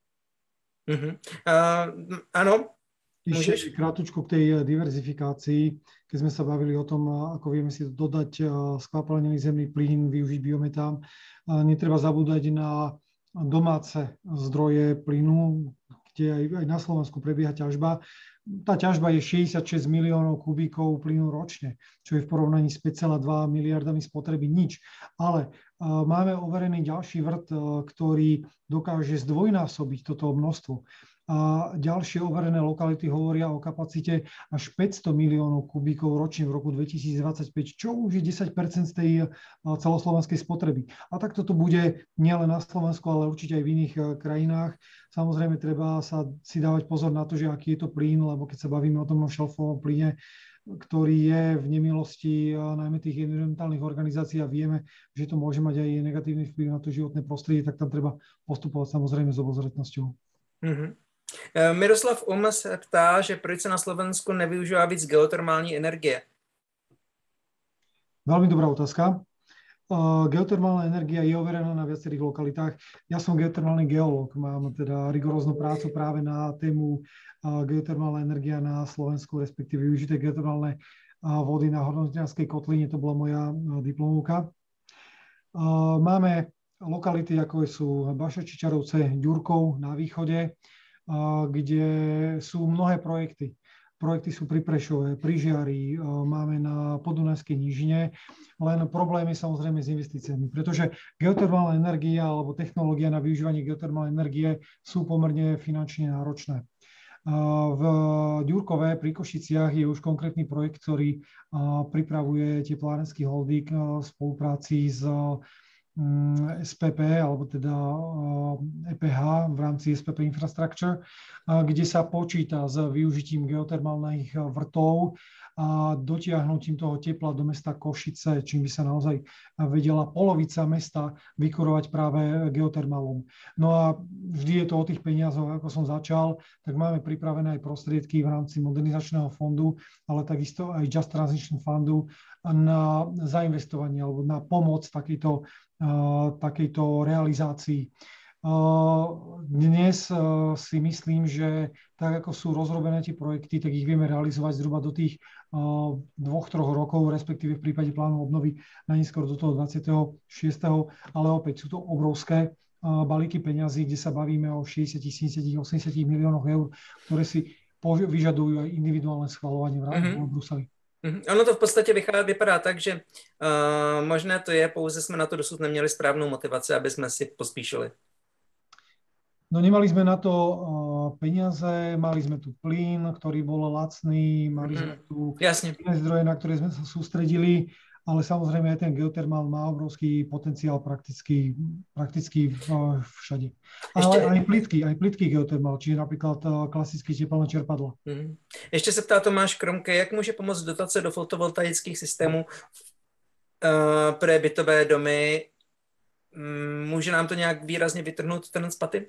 Áno. Ešte krátko k tej diverzifikácii, keď sme sa bavili o tom, ako vieme si dodať skvapalnený zemný plyn, využiť biometán. Netreba zabúdať na domáce zdroje plynu, kde aj na Slovensku prebieha ťažba. Tá ťažba je 66 miliónov kubíkov plynu ročne, čo je v porovnaní s 5,2 miliardami spotreby nič. Ale máme overený ďalší vrt, ktorý dokáže zdvojnásobiť toto množstvo. A ďalšie overené lokality hovoria o kapacite až 500 miliónov kubíkov ročne v roku 2025, čo už je 10% z tej celoslovenskej spotreby. A takto to bude nielen na Slovensku, ale určite aj v iných krajinách. Samozrejme, treba si dávať pozor na to, že aký je to plyn, lebo keď sa bavíme o tom šelfovom plyne, ktorý je v nemilosti najmä tých environmentálnych organizácií a vieme, že to môže mať aj negatívny vplyv na to životné prostredie, tak tam treba postupovať samozrejme s obozretnosťou. Miroslav se ptá, že proč se na Slovensku nevyužívá víc geotermální energie? Veľmi dobrá otázka. Geotermálna energia je overená na viacerých lokalitách. Ja som geotermálny geológ, mám teda rigoróznu prácu práve na tému geotermálna energia na Slovensku, respektíve využité geotermálne vody na Hornostrianskej kotline, to bola moja diplomovka. Máme lokality, ako sú Baša Čičarovce, Ďurkov na východe, kde sú mnohé projekty. Projekty sú pri Prešove, pri Žiari, máme na Podunajskej nížine, len problém je samozrejme s investíciami, pretože geotermálna energia alebo technológia na využívanie geotermálnej energie sú pomerne finančne náročné. V Ďurkove pri Košiciach je už konkrétny projekt, ktorý pripravuje Teplárenský holding v spolupráci s SPP, alebo teda EPH v rámci SPP Infrastructure, kde sa počíta s využitím geotermálnych vrtov a dotiahnutím toho tepla do mesta Košice, čím by sa naozaj vedela polovica mesta vykurovať práve geotermálom. No a vždy je to o tých peniazoch, ako som začal, tak máme pripravené aj prostriedky v rámci modernizačného fondu, ale takisto aj Just Transition Fundu na zainvestovanie alebo na pomoc takejto realizácii. Dnes si myslím, že tak, ako sú rozrobené tie projekty, tak ich vieme realizovať zhruba do tých 2-3 rokov, respektíve v prípade plánu obnovy najneskôr do toho 26. Ale opäť sú to obrovské balíky peňazí, kde sa bavíme o 60, 70, 80 miliónoch eur, ktoré si vyžadujú aj individuálne schvaľovanie v Bruseli. Ono to v podstatě vypadá tak, že možné to je, pouze jsme na to dosud neměli správnou motivaci, aby jsme si pospíšili. No nemali sme na to peniaze, mali sme tu plyn, ktorý bol lacný, mali sme tu iné zdroje, na ktoré sme sa sústredili, ale samozrejme aj ten geotermál má obrovský potenciál prakticky všade. Ale aj plytký geotermál, čiže napríklad klasické teplné čerpadla. Ještě se ptá Tomáš Kromke, jak může pomoct dotace do fotovoltaických systémů pre bytové domy? Může nám to nějak výrazně vytrhnout ten z paty?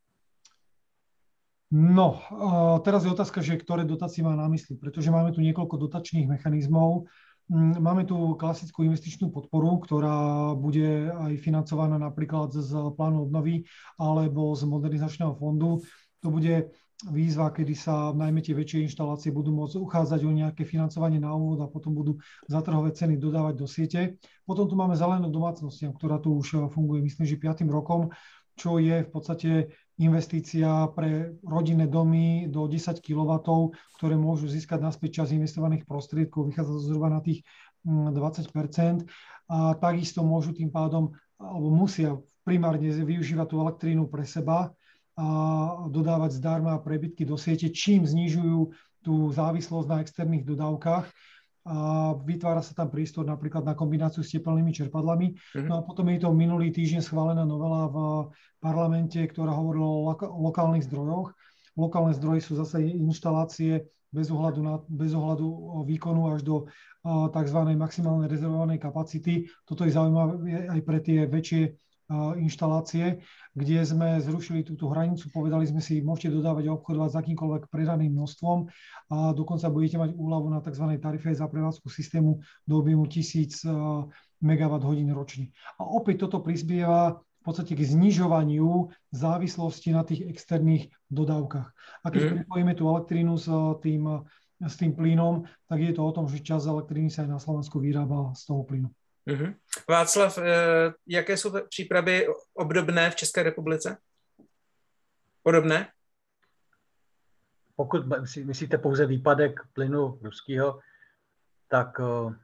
No, teraz je otázka, že ktoré dotácie má na mysli, pretože máme tu niekoľko dotačných mechanizmov. Máme tu klasickú investičnú podporu, ktorá bude aj financovaná napríklad z plánu obnovy alebo z modernizačného fondu. To bude výzva, kedy sa najmä tie väčšie inštalácie budú môcť uchádzať o nejaké financovanie na úvod a potom budú za trhové ceny dodávať do siete. Potom tu máme zelenú domácnosť, ktorá tu už funguje, myslím, že 5. rokom, čo je v podstate investícia pre rodinné domy do 10 kW, ktoré môžu získať naspäť časť investovaných prostriedkov, vychádza to zhruba na tých 20%. A takisto môžu tým pádom, alebo musia primárne využívať tú elektrínu pre seba a dodávať zdarma prebytky do siete, čím znižujú tú závislosť na externých dodávkach. A vytvára sa tam prístor napríklad na kombináciu s tepelnými čerpadlami. No a potom je to minulý týždeň schválená novela v parlamente, ktorá hovorila o lokálnych zdrojoch. Lokálne zdroje sú zase inštalácie bez ohľadu výkonu až do tzv. Maximálnej rezervovanej kapacity. Toto je zaujímavé aj pre tie väčšie inštalácie, kde sme zrušili túto hranicu, povedali sme si, môžete dodávať a obchodovať s akýmkoľvek predaným množstvom a dokonca budete mať úľavu na tzv. Tarife za prevádzku systému do objemu 1000 MWh ročne. A opäť toto prispieva v podstate k znižovaniu závislosti na tých externých dodávkach. A keď pripojíme tú elektrínu s tým plynom, tak je to o tom, že časť elektriny sa aj na Slovensku vyrába z toho plynu. Václav, jaké jsou přípravy obdobné v České republice? Podobné? Pokud myslíte pouze výpadek plynu ruského, tak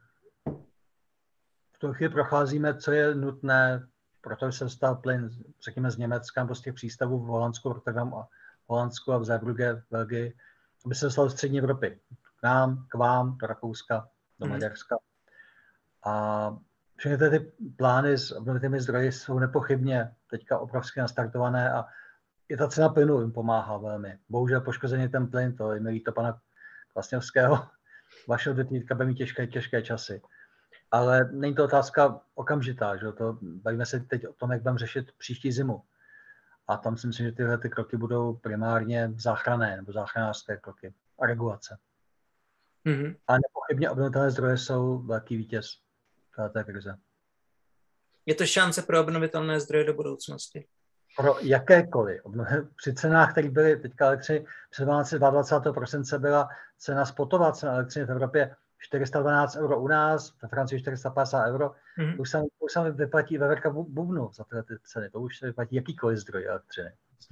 v tom chvíli procházíme, co je nutné, protože se dostal plyn, řekněme, z Německa nebo z těch přístavů v Holandsku, Rotterdamu a Holandsku a v Zeebrugge v Belgii, aby se dostal do střední Evropy. K nám, k vám, do Rakouska, do Maďarska. A všechny ty plány s obnovitelnými zdroji jsou nepochybně teďka obrovsky nastartované a i ta cena plynu jim pomáhá velmi. Bohužel poškozený ten plyn, to je mi líto pana Kvasňovského, vaše odvětví bude mít těžké časy. Ale není to otázka okamžitá, že to bavíme se teď o tom, jak budeme řešit příští zimu. A tam si myslím, že tyhle ty kroky budou primárně záchranné nebo záchranářské kroky a regulace. A nepochybně obnovitelné zdroje jsou velký vítěz té krize. Je to šance pro obnovitelné zdroje do budoucnosti? Pro jakékoliv. Při cenách, které byly teďka elektřiny, před 22. prosince byla cena spotová cena elektřiny v Evropě 412 euro u nás, ve Francii 450 euro. To už se vyplatí veverka bubnu za tyhle ty ceny. To už se vyplatí jakýkoliv zdroj elektřiny.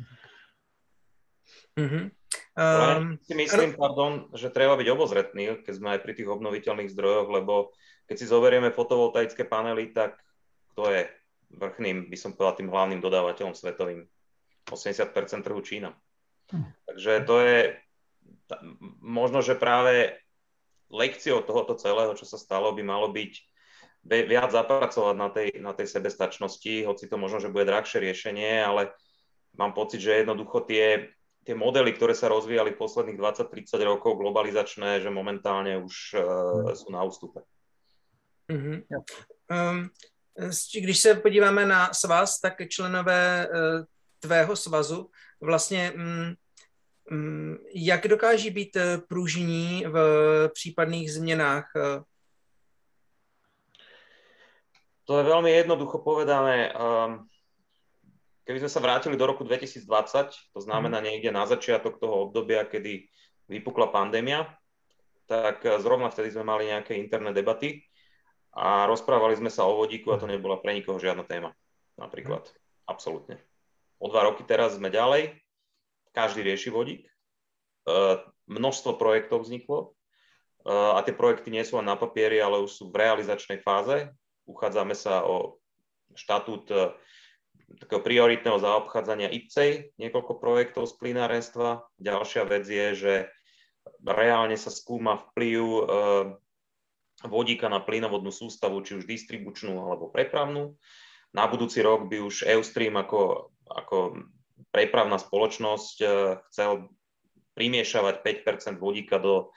Si myslím, že treba byť obozretný, keď sme aj pri tých obnoviteľných zdrojoch, lebo keď si zoberieme fotovoltaické panely, tak kto je vrchným, by som povedal, tým hlavným dodávateľom svetovým? 80% trhu Čína. Takže to je možno, že práve lekciou tohoto celého, čo sa stalo, by malo byť viac zapracovať na tej sebestačnosti, hoci to možno, že bude drahšie riešenie, ale mám pocit, že jednoducho tie modely, ktoré sa rozvíjali posledných 20-30 rokov globalizačné, že momentálne už sú na ústupe. Když se podíváme na svaz, tak členové tvého svazu vlastně jak dokáží být pružní v případných změnách? To je veľmi jednoducho povedané. keby sme sa vrátili do roku 2020, to znamená niekde na začiatok toho obdobia, kedy vypukla pandémia, tak zrovna vtedy sme mali nejaké interné debaty a rozprávali sme sa o vodíku a to nebola pre nikoho žiadna téma. Napríklad. Absolútne. O 2 roky teraz sme ďalej, každý rieši vodík, množstvo projektov vzniklo a tie projekty nie sú len na papieri, ale už sú v realizačnej fáze. Uchádzame sa o štatút takého prioritného zaobchádzania IPCEI, niekoľko projektov z plynárenstva. Ďalšia vec je, že reálne sa skúma vplyv vodíka na plynovodnú sústavu, či už distribučnú alebo prepravnú. Na budúci rok by už Eustream ako prepravná spoločnosť chcel primiešavať 5% vodíka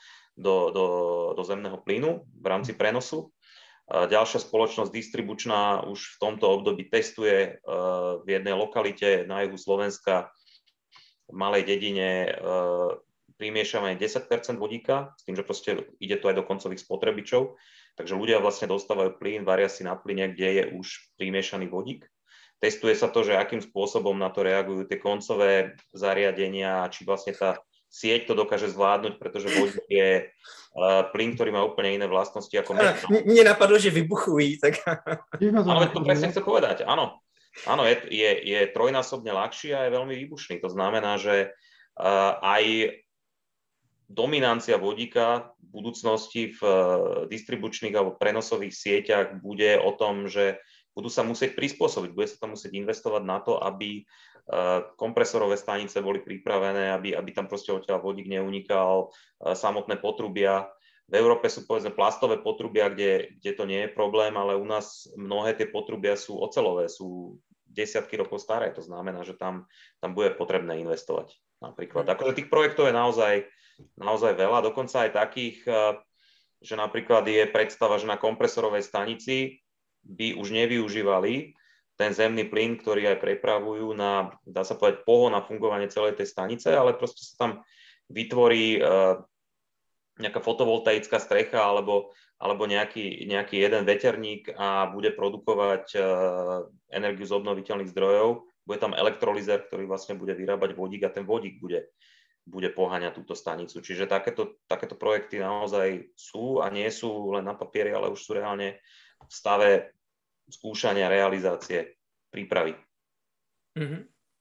do zemného plynu v rámci prenosu. Ďalšia spoločnosť distribučná už v tomto období testuje v jednej lokalite na juhu Slovenska v malej dedine primiešavanie 10% vodíka, s tým, že proste ide to aj do koncových spotrebičov. Takže ľudia vlastne dostávajú plyn, varia si na plyne, kde je už primiešaný vodík. Testuje sa to, že akým spôsobom na to reagujú tie koncové zariadenia, či vlastne tá sieť to dokáže zvládnuť, pretože vodík je plyn, ktorý má úplne iné vlastnosti ako metán. Mne napadlo, že vybuchují. Tak... Ale to presne chcem povedať, áno. Áno, je trojnásobne ľahší a je veľmi výbušný. To znamená, že aj dominancia vodíka v budúcnosti v distribučných alebo prenosových sieťach bude o tom, že budú sa musieť prispôsobiť, bude sa tam musieť investovať na to, aby kompresorové stanice boli pripravené, aby tam proste odtiaľ vodík neunikal, samotné potrubia. V Európe sú povedzme plastové potrubia, kde to nie je problém, ale u nás mnohé tie potrubia sú oceľové, sú desiatky rokov staré, to znamená, že tam bude potrebné investovať napríklad. Akože tých projektov je naozaj veľa, dokonca aj takých, že napríklad je predstava, že na kompresorovej stanici by už nevyužívali ten zemný plyn, ktorý aj prepravujú na, dá sa povedať, pohon na fungovanie celej tej stanice, ale proste sa tam vytvorí nejaká fotovoltaická strecha alebo nejaký jeden veterník a bude produkovať energiu z obnoviteľných zdrojov. Bude tam elektrolyzer, ktorý vlastne bude vyrábať vodík a ten vodík bude poháňať túto stanicu. Čiže takéto projekty naozaj sú a nie sú len na papieri, ale už sú reálne v stave skúšania, realizácie, prípravy. Mm-hmm.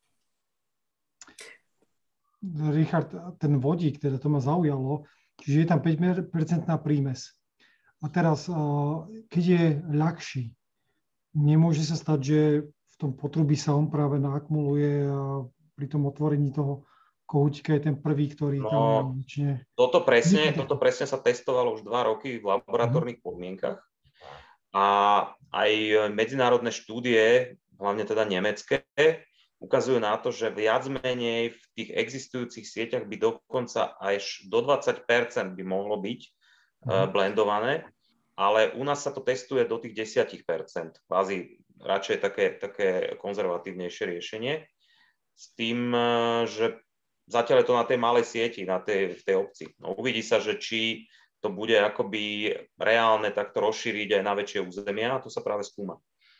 Richard, ten vodík, teda to ma zaujalo, čiže je tam 5% prímes. A teraz, keď je ľahší, nemôže sa stať, že v tom potrubí sa on práve naakumuluje a pri tom otvorení toho kohútika je ten prvý, ktorý tam nične... Toto presne sa testovalo už 2 roky v laboratórnych podmienkach. A aj medzinárodné štúdie, hlavne teda nemecké, ukazujú na to, že viac menej v tých existujúcich sieťach by dokonca až do 20% by mohlo byť blendované, ale u nás sa to testuje do tých 10%. Kvázi radšej také konzervatívnejšie riešenie. S tým, že zatiaľ je to na tej malej sieti, v tej obci. No, uvidí sa, že či to bude akoby reálne takto rozšíriť aj na väčšie územia a to sa práve skúma.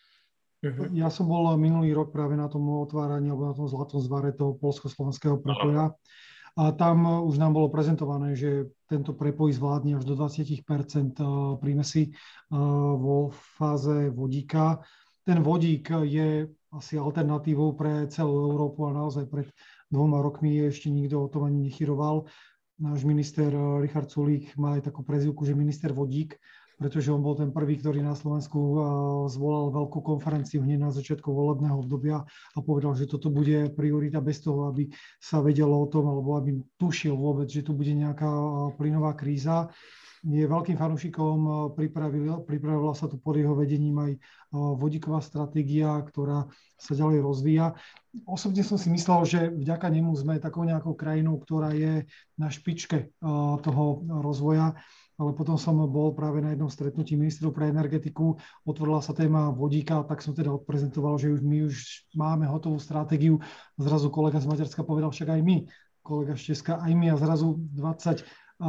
Ja som bol minulý rok práve na tom otváraní alebo na tom zlatom zvare toho poľsko-slovenského prepoja a tam už nám bolo prezentované, že tento prepoj zvládne až do 20% prímesy vo fáze vodíka. Ten vodík je asi alternatívou pre celú Európu a naozaj pred 2 rokmi ešte nikto o tom ani nechyroval. Náš minister Richard Sulík má aj takú prezývku, že minister vodík, pretože on bol ten prvý, ktorý na Slovensku zvolal veľkú konferenciu hneď na začiatku volebného obdobia a povedal, že toto bude priorita bez toho, aby sa vedelo o tom, alebo aby tušil vôbec, že tu bude nejaká plynová kríza. Je veľkým fanúšikom, pripravila sa tu pod jeho vedením aj vodíková stratégia, ktorá sa ďalej rozvíja. Osobne som si myslel, že vďaka nemu sme takou nejakou krajinou, ktorá je na špičke toho rozvoja, ale potom som bol práve na jednom stretnutí ministrov pre energetiku, otvorila sa téma vodíka, tak som teda odprezentoval, že my už máme hotovú stratégiu. Zrazu kolega z Maďarska povedal, však aj my, kolega z Česka, aj my a zrazu 27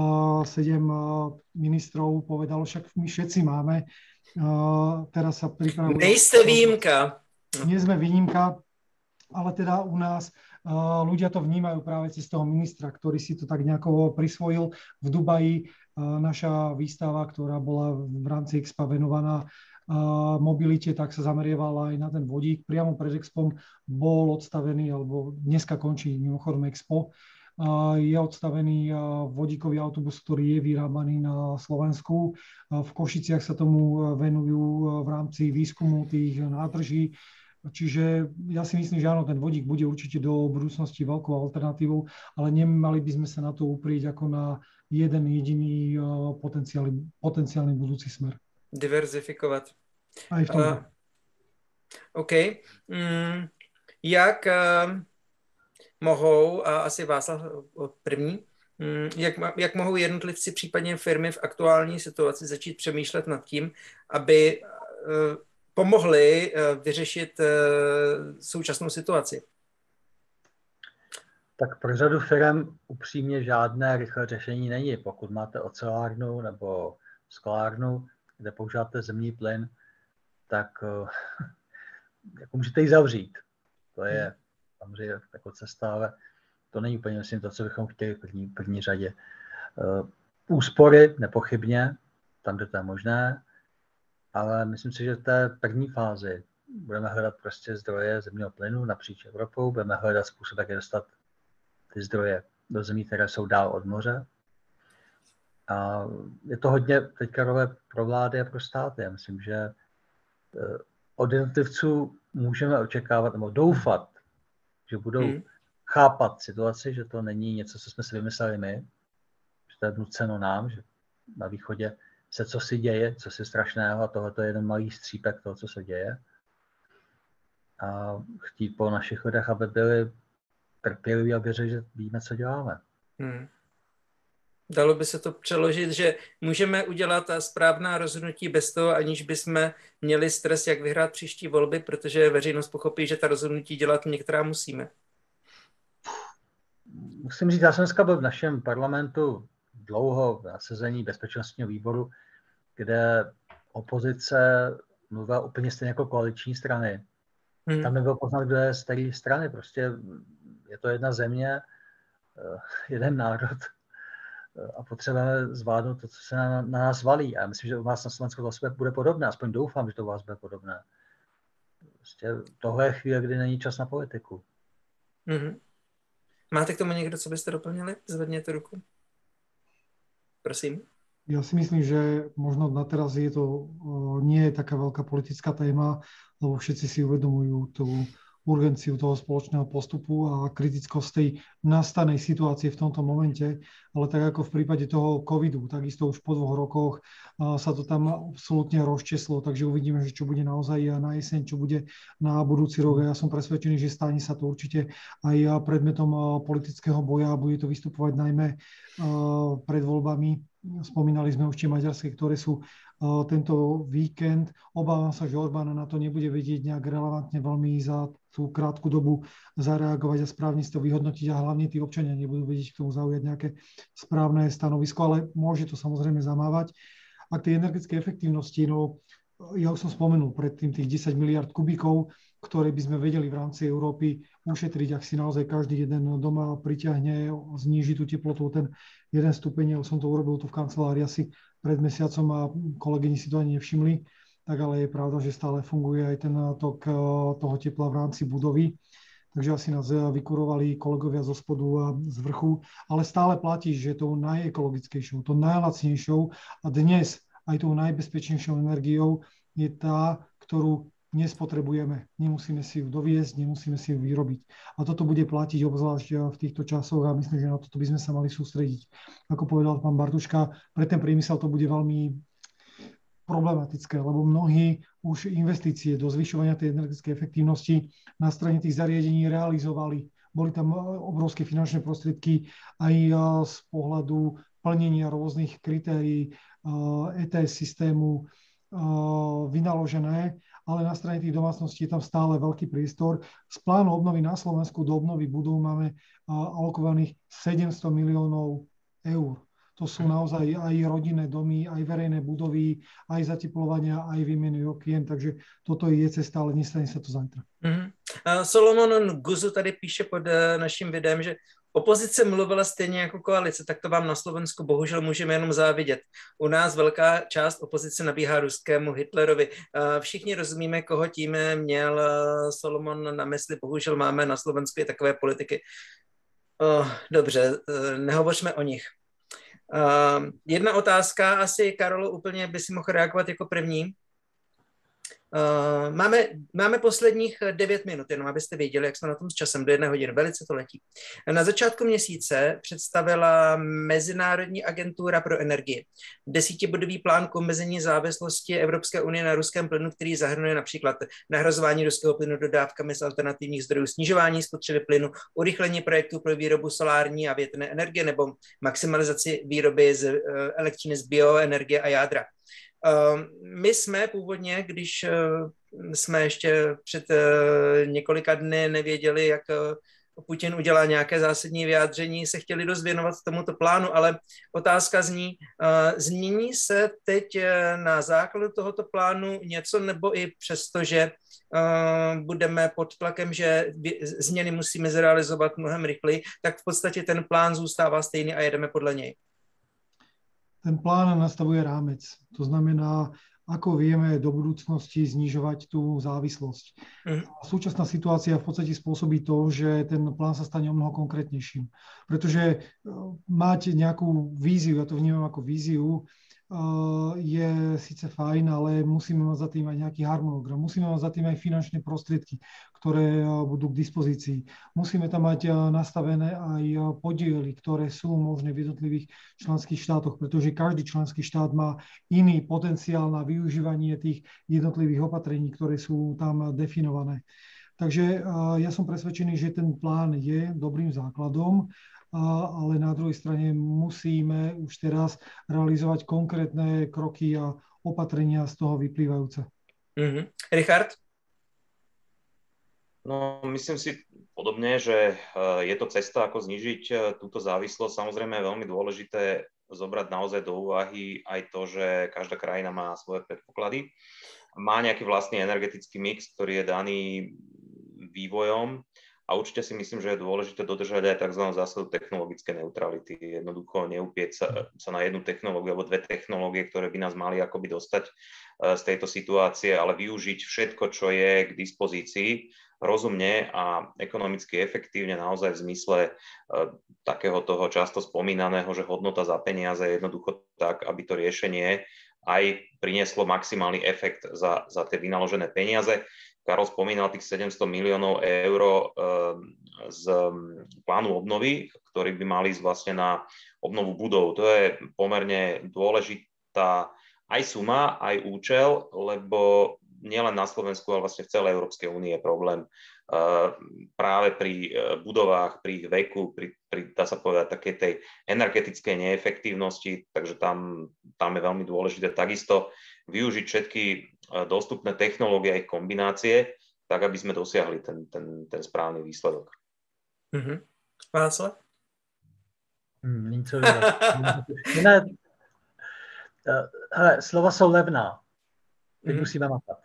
ministrov povedalo, však my všetci máme. Teraz sa pripravuje... Nejste výjimka. Nie sme výnimka. ale teda u nás ľudia to vnímajú práve cez toho ministra, ktorý si to tak nejako prisvojil. V Dubaji naša výstava, ktorá bola v rámci Expa venovaná mobilite, tak sa zamerievala aj na ten vodík. Priamo pred Expom bol odstavený, alebo dneska končí mimochodom Expo, je odstavený vodíkový autobus, ktorý je vyrábaný na Slovensku. V Košiciach sa tomu venujú v rámci výskumu tých nádrží. Čiže ja si myslím, že áno, ten vodík bude určite do budúcnosti veľkou alternatívou, ale nemali by sme sa na to uprieť ako na jeden jediný potenciálny budúci smer. Diverzifikovat. Aj v tomto. OK. Jak mohou, a asi Václav první, jak mohou jednotlivci, případně firmy v aktuální situaci začít přemýšlet nad tím, aby pomohli vyřešit současnou situaci? Tak pro řadu firm upřímně žádné rychlé řešení není. Pokud máte ocelárnu nebo sklárnu, kde používáte zemní plyn, tak jako můžete ji zavřít. To je samozřejmě jako cesta, ale to není úplně, myslím, to, co bychom chtěli v první řadě. Úspory nepochybně, tam, kde to je možné, ale myslím si, že v té první fázi budeme hledat prostě zdroje zemního plynu napříč Evropou, budeme hledat způsob, jak je dostat ty zdroje do zemí, které jsou dál od moře. A je to hodně teďka role pro vlády a pro státy. Já myslím, že od jednotlivců můžeme očekávat nebo doufat, že budou chápat situaci, že to není něco, co jsme si vymysleli my, že to je vnuceno nám, že na východě se cosi děje, cosi strašného a tohle je jeden malý střípek toho, co se děje. A chtít po našich lidech, aby byli trpěliví a věřili, že víme, co děláme. Dalo by se to přeložit, že můžeme udělat ta správná rozhodnutí bez toho, aniž bychom měli stres, jak vyhrát příští volby, protože veřejnost pochopí, že ta rozhodnutí dělat některá musíme. Musím říct, já jsem dneska byl v našem parlamentu dlouho v nasazení bezpečnostního výboru, kde opozice mluvila úplně stejně jako koaliční strany. Tam nebylo poznat, kdo je z té strany. Prostě je to jedna země, jeden národ a potřebujeme zvládnout to, co se na nás valí. A já myslím, že u vás na Slovensku to bude podobné. Aspoň doufám, že to u vás bude podobné. Prostě tohle je chvíle, kdy není čas na politiku. Máte k tomu někdo, co byste doplnili? Zvedněte ruku. Prosím. Ja si myslím, že možno na teraz nie je taká veľká politická téma, lebo všetci si uvedomujú tú urgenciu toho spoločného postupu a kritickosť tej nastanej situácie v tomto momente, ale tak ako v prípade toho covidu, takisto už po 2 rokoch sa to tam absolútne rozčeslo, takže uvidíme, že čo bude naozaj na jeseň, čo bude na budúci rok. Ja som presvedčený, že stane sa to určite aj predmetom politického boja a bude to vystupovať najmä pred voľbami. Spomínali sme už tie maďarské, ktoré sú tento víkend. Obávam sa, že Orbán na to nebude vedieť nejak relevantne veľmi za tú krátku dobu zareagovať a správne si to vyhodnotiť a hlavne tí občania nebudú vedieť k tomu zaujať nejaké správne stanovisko, ale môže to samozrejme zamávať. A k tej energetickej efektívnosti, ja už som spomenul predtým tých 10 miliard kubíkov, ktoré by sme vedeli v rámci Európy ušetriť, ak si naozaj každý jeden doma priťahne, zníži tú teplotu, ten 1 stupeň, ja som to urobil tu v kancelárii asi pred mesiacom a kolegyni si to ani nevšimli, tak ale je pravda, že stále funguje aj ten tok toho tepla v rámci budovy. Takže asi nás vykurovali kolegovia zo spodu a z vrchu, ale stále platí, že tou najekologickejšou, tou najlacnejšou a dnes aj tou najbezpečnejšou energiou je tá, ktorú nespotrebujeme. Nemusíme si ju doviesť, nemusíme si ju vyrobiť. A toto bude platiť obzvlášť v týchto časoch a myslím, že na toto by sme sa mali sústrediť. Ako povedal pán Bartuška, pre ten priemysel to bude veľmi problematické, lebo mnohí už investície do zvyšovania tej energetickej efektívnosti na strane tých zariadení realizovali. Boli tam obrovské finančné prostriedky aj z pohľadu plnenia rôznych kritérií ETS systému vynaložené, ale na strane tých domácností je tam stále veľký priestor. Z plánu obnovy na Slovensku do obnovy budov máme alokovaných 700 miliónov eur. To sú naozaj aj rodinné domy, aj verejné budovy, aj zateplovania, aj výmeny okien, takže toto je cesta, ale nestane sa to zajtra. Solomon Nguzu tady píše pod naším videem, že opozice mluvila stejně jako koalice, tak to vám na Slovensku bohužel můžeme jenom závidět. U nás velká část opozice nabíhá ruskému Hitlerovi. Všichni rozumíme, koho tím měl Solomon na mysli. Bohužel máme na Slovensku i takové politiky. Dobře, nehovořme o nich. Jedna otázka, asi Karolo úplně by si mohl reagovat jako první. Máme posledních 9 minut, jenom abyste věděli, jak jsme na tom s časem, do 1 hodiny, velice to letí. Na začátku měsíce představila Mezinárodní agentura pro energii 10bodový plán k omezení závislosti Evropské unie na ruském plynu, který zahrnuje například nahrazování ruského plynu dodávkami z alternativních zdrojů, snižování spotřeby plynu, urychlení projektů pro výrobu solární a větrné energie nebo maximalizaci výroby z elektřiny z bioenergie a jádra. My jsme původně, když jsme ještě před několika dny nevěděli, jak Putin udělá nějaké zásadní vyjádření, se chtěli dost věnovat tomuto plánu, ale otázka zní, změní se teď na základu tohoto plánu něco, nebo i přesto, že budeme pod tlakem, že změny musíme zrealizovat mnohem rychleji, tak v podstatě ten plán zůstává stejný a jedeme podle něj. Ten plán nastavuje rámec. To znamená, ako vieme do budúcnosti znižovať tú závislosť. Súčasná situácia v podstate spôsobí to, že ten plán sa stane o mnoho konkrétnejším. Pretože mať nejakú víziu, ja to vnímam ako víziu, je síce fajn, ale musíme mať za tým aj nejaký harmonogram. Musíme mať za tým aj finančné prostriedky, ktoré budú k dispozícii. Musíme tam mať nastavené aj podiely, ktoré sú možné v jednotlivých členských štátoch, pretože každý členský štát má iný potenciál na využívanie tých jednotlivých opatrení, ktoré sú tam definované. Takže ja som presvedčený, že ten plán je dobrým základom, ale na druhej strane musíme už teraz realizovať konkrétne kroky a opatrenia z toho vyplývajúce. Richard? No, myslím si podobne, že je to cesta, ako znižiť túto závislosť. Samozrejme je veľmi dôležité zobrať naozaj do úvahy aj to, že každá krajina má svoje predpoklady. Má nejaký vlastný energetický mix, ktorý je daný vývojom. A určite si myslím, že je dôležité dodržať aj tzv. Zásadu technologické neutrality. Jednoducho neupieť sa na jednu technológiu alebo dve technológie, ktoré by nás mali akoby dostať z tejto situácie, ale využiť všetko, čo je k dispozícii rozumne a ekonomicky efektívne, naozaj v zmysle takého toho často spomínaného, že hodnota za peniaze je jednoducho tak, aby to riešenie aj prinieslo maximálny efekt za tie vynaložené peniaze. Karol spomínal tých 700 miliónov eur z plánu obnovy, ktorí by mali ísť vlastne na obnovu budov. To je pomerne dôležitá aj suma, aj účel, lebo nielen na Slovensku, ale vlastne v celej Európskej únii je problém práve pri budovách, pri ich veku, pri dá sa povedať, takej tej energetickej neefektívnosti, takže tam je veľmi dôležité takisto využiť všetky dostupné technológie a ich kombinácie, tak aby sme dosiahli ten správny výsledok. Václav? Hele, slova jsou levná. Teď musíme makat.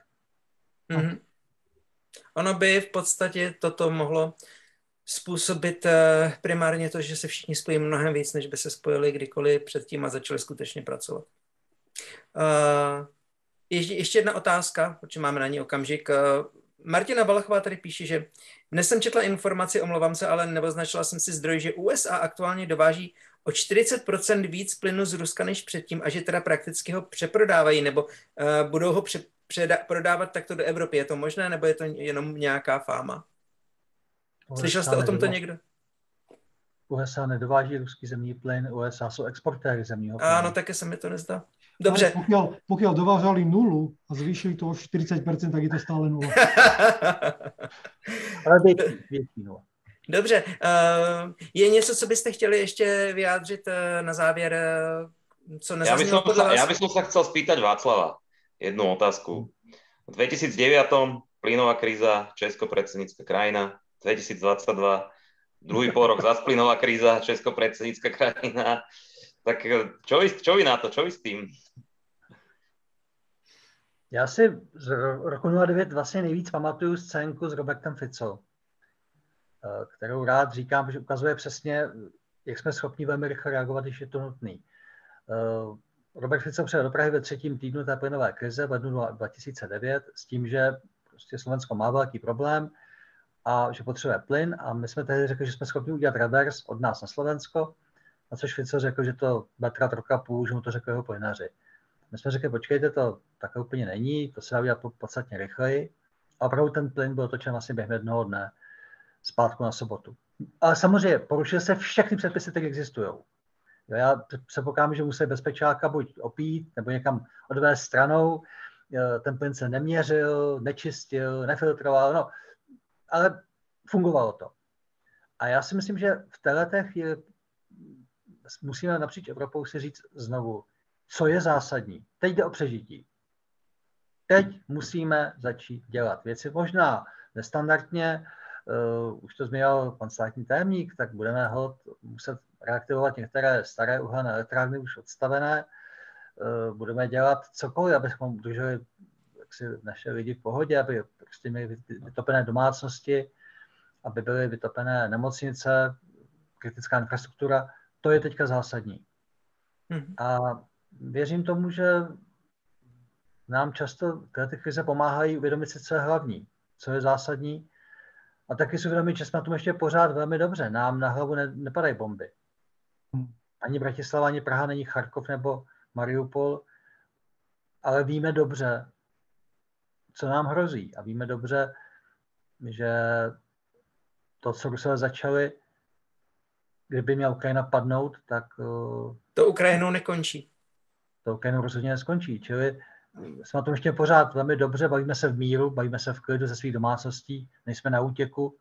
Ono by v podstatě toto mohlo způsobit primárně to, že se všichni spojí mnohem víc, než by se spojili kdykoliv předtím a začali skutečně pracovat. Ještě jedna otázka, protože máme na ní okamžik. Martina Valachová tady píše, že dnes jsem četla informaci, omlouvám se, ale neoznačila jsem si zdroj, že USA aktuálně dováží o 40% víc plynu z Ruska než předtím a že teda prakticky ho přeprodávají nebo budou ho prodávat takto do Evropy. Je to možné, nebo je to jenom nějaká fáma? Slyšel jste o tomto někdo? USA nedováží ruský zemní plyn, USA jsou exportéry zemního plynu. Áno, také sa mi to nezdá. Dobře. Pokiaľ dovážali nulu a zvýšili to o 40%, tak je to stále nula. Ale větší nula. Dobře. Je něco, co byste chtěli ještě vyjádřit na závěr, co nezaznělo podle vás? Ja by som sa chcel spýtať Václava jednu otázku. V 2009 plynová kríza, Česko predsednícka krajina, 2022 druhý pol rok zas plynová kríza, Česko predsednícka krajina. Tak čo vy na to? Čo vy s tým? Já si z roku 2009 vlastně nejvíc pamatuju scénku s Robertem Fico, kterou rád říkám, protože ukazuje přesně, jak jsme schopni velmi rychle reagovat, když je to nutný. Robert Fico přijel do Prahy ve 3. týdnu té plynové krize v lednu 2009 s tím, že prostě Slovensko má velký problém a že potřebuje plyn a my jsme tehdy řekli, že jsme schopni udělat revers od nás na Slovensko, na což Fico řekl, že to bude trvat rok a půl, že mu to řekli jeho plynaři. My jsme řekli, počkejte, to takhle úplně není, to se dá udělat podstatně rychleji. A opravdu ten plyn byl točen vlastně během jednoho dne, z pátku na sobotu. Ale samozřejmě porušil se všechny předpisy, které existují. Já se pokládám, že museli bezpečáka buď opít, nebo někam odvést stranou. Ten plyn se neměřil, nečistil, nefiltroval, no, ale fungovalo to. A já si myslím, že v této chvíli musíme napříč Evropou si říct znovu, co je zásadní. Teď jde o přežití. Teď musíme začít dělat věci možná nestandardně, už to zmínil pan státní tajemník, tak budeme muset reaktivovat některé staré uhelné elektrárny už odstavené, budeme dělat cokoliv, abychom udrželi naše lidi v pohodě, aby prostě měli vytopené domácnosti, aby byly vytopené nemocnice, kritická infrastruktura. To je teďka zásadní. A věřím tomu, že nám často ty krize pomáhají uvědomit si, co je hlavní, co je zásadní. A taky si uvědomit, že jsme na tom ještě pořád velmi dobře. Nám na hlavu nepadají bomby. Ani Bratislava, ani Praha, není Charkov nebo Mariupol, ale víme dobře, co nám hrozí. A víme dobře, že to, co Rusové začali, kdyby měla Ukrajina padnout, tak to Ukrajinou nekončí. To Ukrajinou rozhodně neskončí. Čili jsme na tom ještě pořád velmi dobře, bavíme se v míru, bavíme se v klidu ze svých domácností, nejsme na útěku,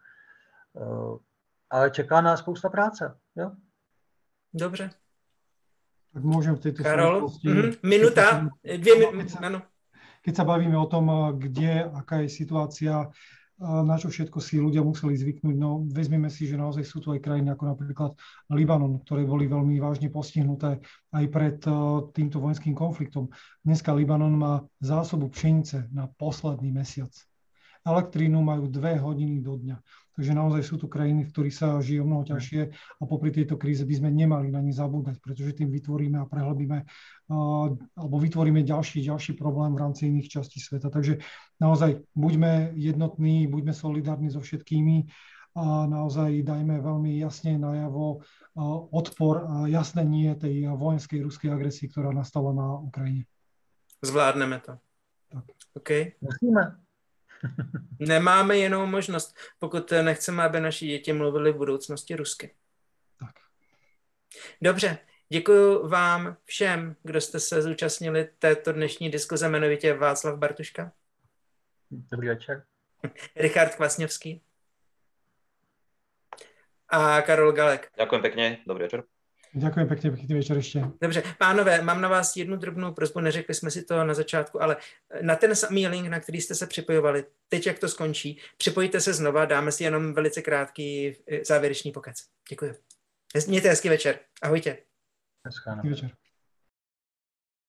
ale čeká nás spousta práce. Jo? Dobře. Tak môžem v tejto Karol, minúta, 2 minúty, áno. Keď sa bavíme o tom, aká je situácia, na čo všetko si ľudia museli zvyknúť, no vezmeme si, že naozaj sú tu aj krajiny ako napríklad Libanon, ktoré boli veľmi vážne postihnuté aj pred týmto vojenským konfliktom. Dneska Libanon má zásobu pšenice na posledný mesiac. Elektrínu majú 2 hodiny do dňa. Takže naozaj sú tu krajiny, v ktorých sa žije mnoho ťažšie a popri tejto kríze by sme nemali na ne zabúdať, pretože tým vytvoríme a prehlbíme alebo vytvoríme ďalší problém v rámci iných častí sveta. Takže naozaj buďme jednotní, buďme solidárni so všetkými a naozaj dajme veľmi jasne najavo odpor a jasné nie tej vojenskej ruskej agresii, ktorá nastala na Ukrajine. Zvládneme to. Tak. OK. Musíme. Nemáme jinou možnost, pokud nechceme, aby naši děti mluvili v budoucnosti rusky. Tak. Dobře, děkuji vám všem, kdo jste se zúčastnili této dnešní diskuze, jmenovitě Václav Bartuška. Dobrý večer. Richard Kvasňovský. A Karol Galek. Ďakujem pekne, dobrý večer. Ďakujem pekne, pekný večer ešte. Dobře, pánové, mám na vás jednu drobnou prosbu, neřekli jsme si to na začátku, ale na ten samý link, na který jste se připojovali, teď jak to skončí, připojte se znova, dáme si jenom velice krátký závěrečný pokec. Děkuji. Mějte hezký večer. Ahojtě. Hezký večer.